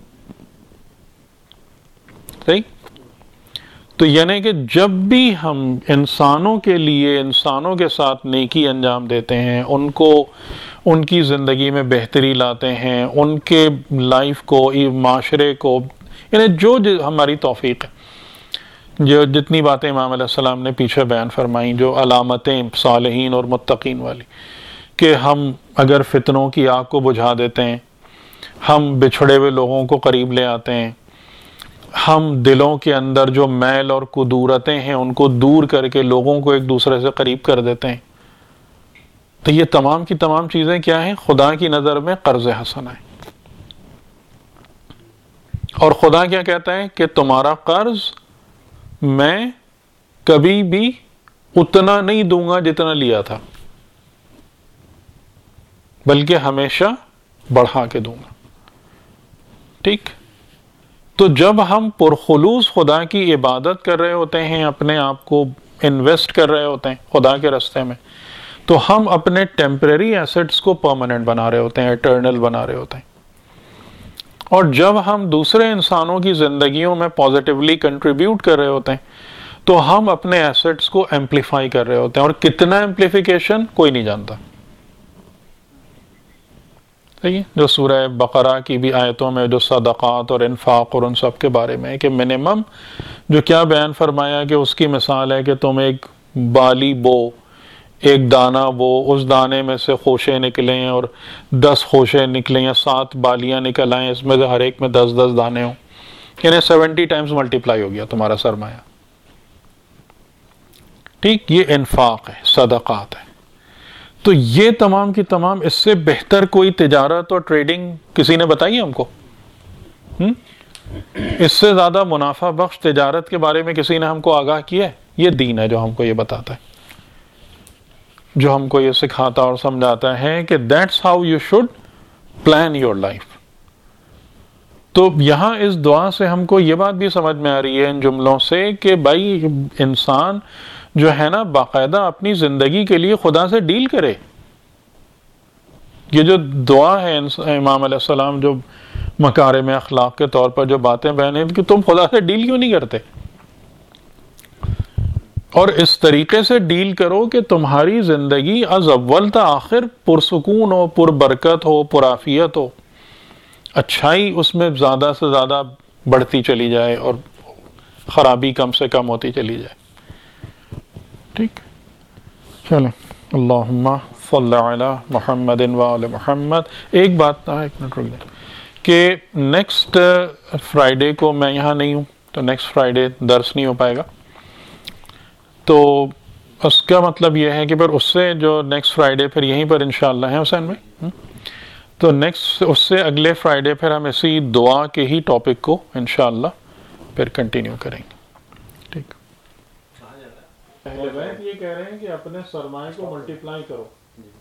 صحیح؟ تو یعنی کہ جب بھی ہم انسانوں کے لیے, انسانوں کے ساتھ نیکی انجام دیتے ہیں, ان کو ان کی زندگی میں بہتری لاتے ہیں, ان کے لائف کو, معاشرے کو, یعنی جو ہماری توفیق ہے, جو جتنی باتیں امام علیہ السلام نے پیچھے بیان فرمائیں, جو علامتیں صالحین اور متقین والی, کہ ہم اگر فتنوں کی آگ کو بجھا دیتے ہیں, ہم بچھڑے ہوئے لوگوں کو قریب لے آتے ہیں, ہم دلوں کے اندر جو میل اور کدورتیں ہیں ان کو دور کر کے لوگوں کو ایک دوسرے سے قریب کر دیتے ہیں, تو یہ تمام کی تمام چیزیں کیا ہیں؟ خدا کی نظر میں قرض حسنہ ہے. اور خدا کیا کہتا ہے کہ تمہارا قرض میں کبھی بھی اتنا نہیں دوں گا جتنا لیا تھا، بلکہ ہمیشہ بڑھا کے دوں گا. ٹھیک. تو جب ہم پرخلوص خدا کی عبادت کر رہے ہوتے ہیں، اپنے آپ کو انویسٹ کر رہے ہوتے ہیں خدا کے راستے میں، تو ہم اپنے ٹیمپریری ایسٹس کو پرماننٹ بنا رہے ہوتے ہیں، ایٹرنل بنا رہے ہوتے ہیں. اور جب ہم دوسرے انسانوں کی زندگیوں میں پازیٹیولی کنٹریبیوٹ کر رہے ہوتے ہیں تو ہم اپنے ایسٹس کو ایمپلیفائی کر رہے ہوتے ہیں. اور کتنا ایمپلیفیکیشن کوئی نہیں جانتا. صحیح ہے. جو سورہ بقرہ کی بھی آیتوں میں جو صدقات اور انفاق اور ان سب کے بارے میں ہے کہ منیمم جو کیا بیان فرمایا کہ اس کی مثال ہے کہ تم ایک بالی بو، ایک دانہ بو، اس دانے میں سے خوشے نکلیں اور 10 خوشے نکلیں یا 7 بالیاں نکل آئیں، اس میں سے ہر ایک میں 10 دانے ہوں، یعنی 70 ٹائمز ملٹیپلائی ہو گیا تمہارا سرمایہ. ٹھیک. یہ انفاق ہے، صدقات ہے. تو یہ تمام کی تمام، اس سے بہتر کوئی تجارت اور ٹریڈنگ کسی نے بتائی ہے ہم کو؟ اس سے زیادہ منافع بخش تجارت کے بارے میں کسی نے ہم کو آگاہ کیا ہے؟ یہ دین ہے جو ہم کو یہ بتاتا ہے، جو ہم کو یہ سکھاتا اور سمجھاتا ہے کہ that's how you should plan your life. تو یہاں اس دعا سے ہم کو یہ بات بھی سمجھ میں آ رہی ہے ان جملوں سے کہ بھائی انسان جو ہے نا باقاعدہ اپنی زندگی کے لیے خدا سے ڈیل کرے. یہ جو دعا ہے امام علیہ السلام جو مکارم اخلاق کے طور پر جو باتیں بیان ہیں کہ تم خدا سے ڈیل کیوں نہیں کرتے، اور اس طریقے سے ڈیل کرو کہ تمہاری زندگی از اول تا آخر پرسکون ہو، پر برکت ہو، پرعافیت ہو، اچھائی اس میں زیادہ سے زیادہ بڑھتی چلی جائے اور خرابی کم سے کم ہوتی چلی جائے. ٹھیک. چلیں. اللہم صلی علی محمد وآل محمد. ایک بات ایک منٹ رک دیں کہ نیکسٹ فرائیڈے کو میں یہاں نہیں ہوں، تو نیکسٹ فرائیڈے درس نہیں ہو پائے گا. تو اس کا مطلب یہ ہے کہ پھر اس سے جو نیکسٹ فرائیڈے پھر یہیں پر انشاءاللہ ہے حسین بھائی، تو نیکسٹ اس سے اگلے فرائیڈے پھر ہم اسی دعا کے ہی ٹاپک کو انشاءاللہ پھر کنٹینیو کریں گے. ٹھیک. اہل بیت یہ کہہ رہے ہیں کہ اپنے سرمایہ کو ملٹیپلائی کرو.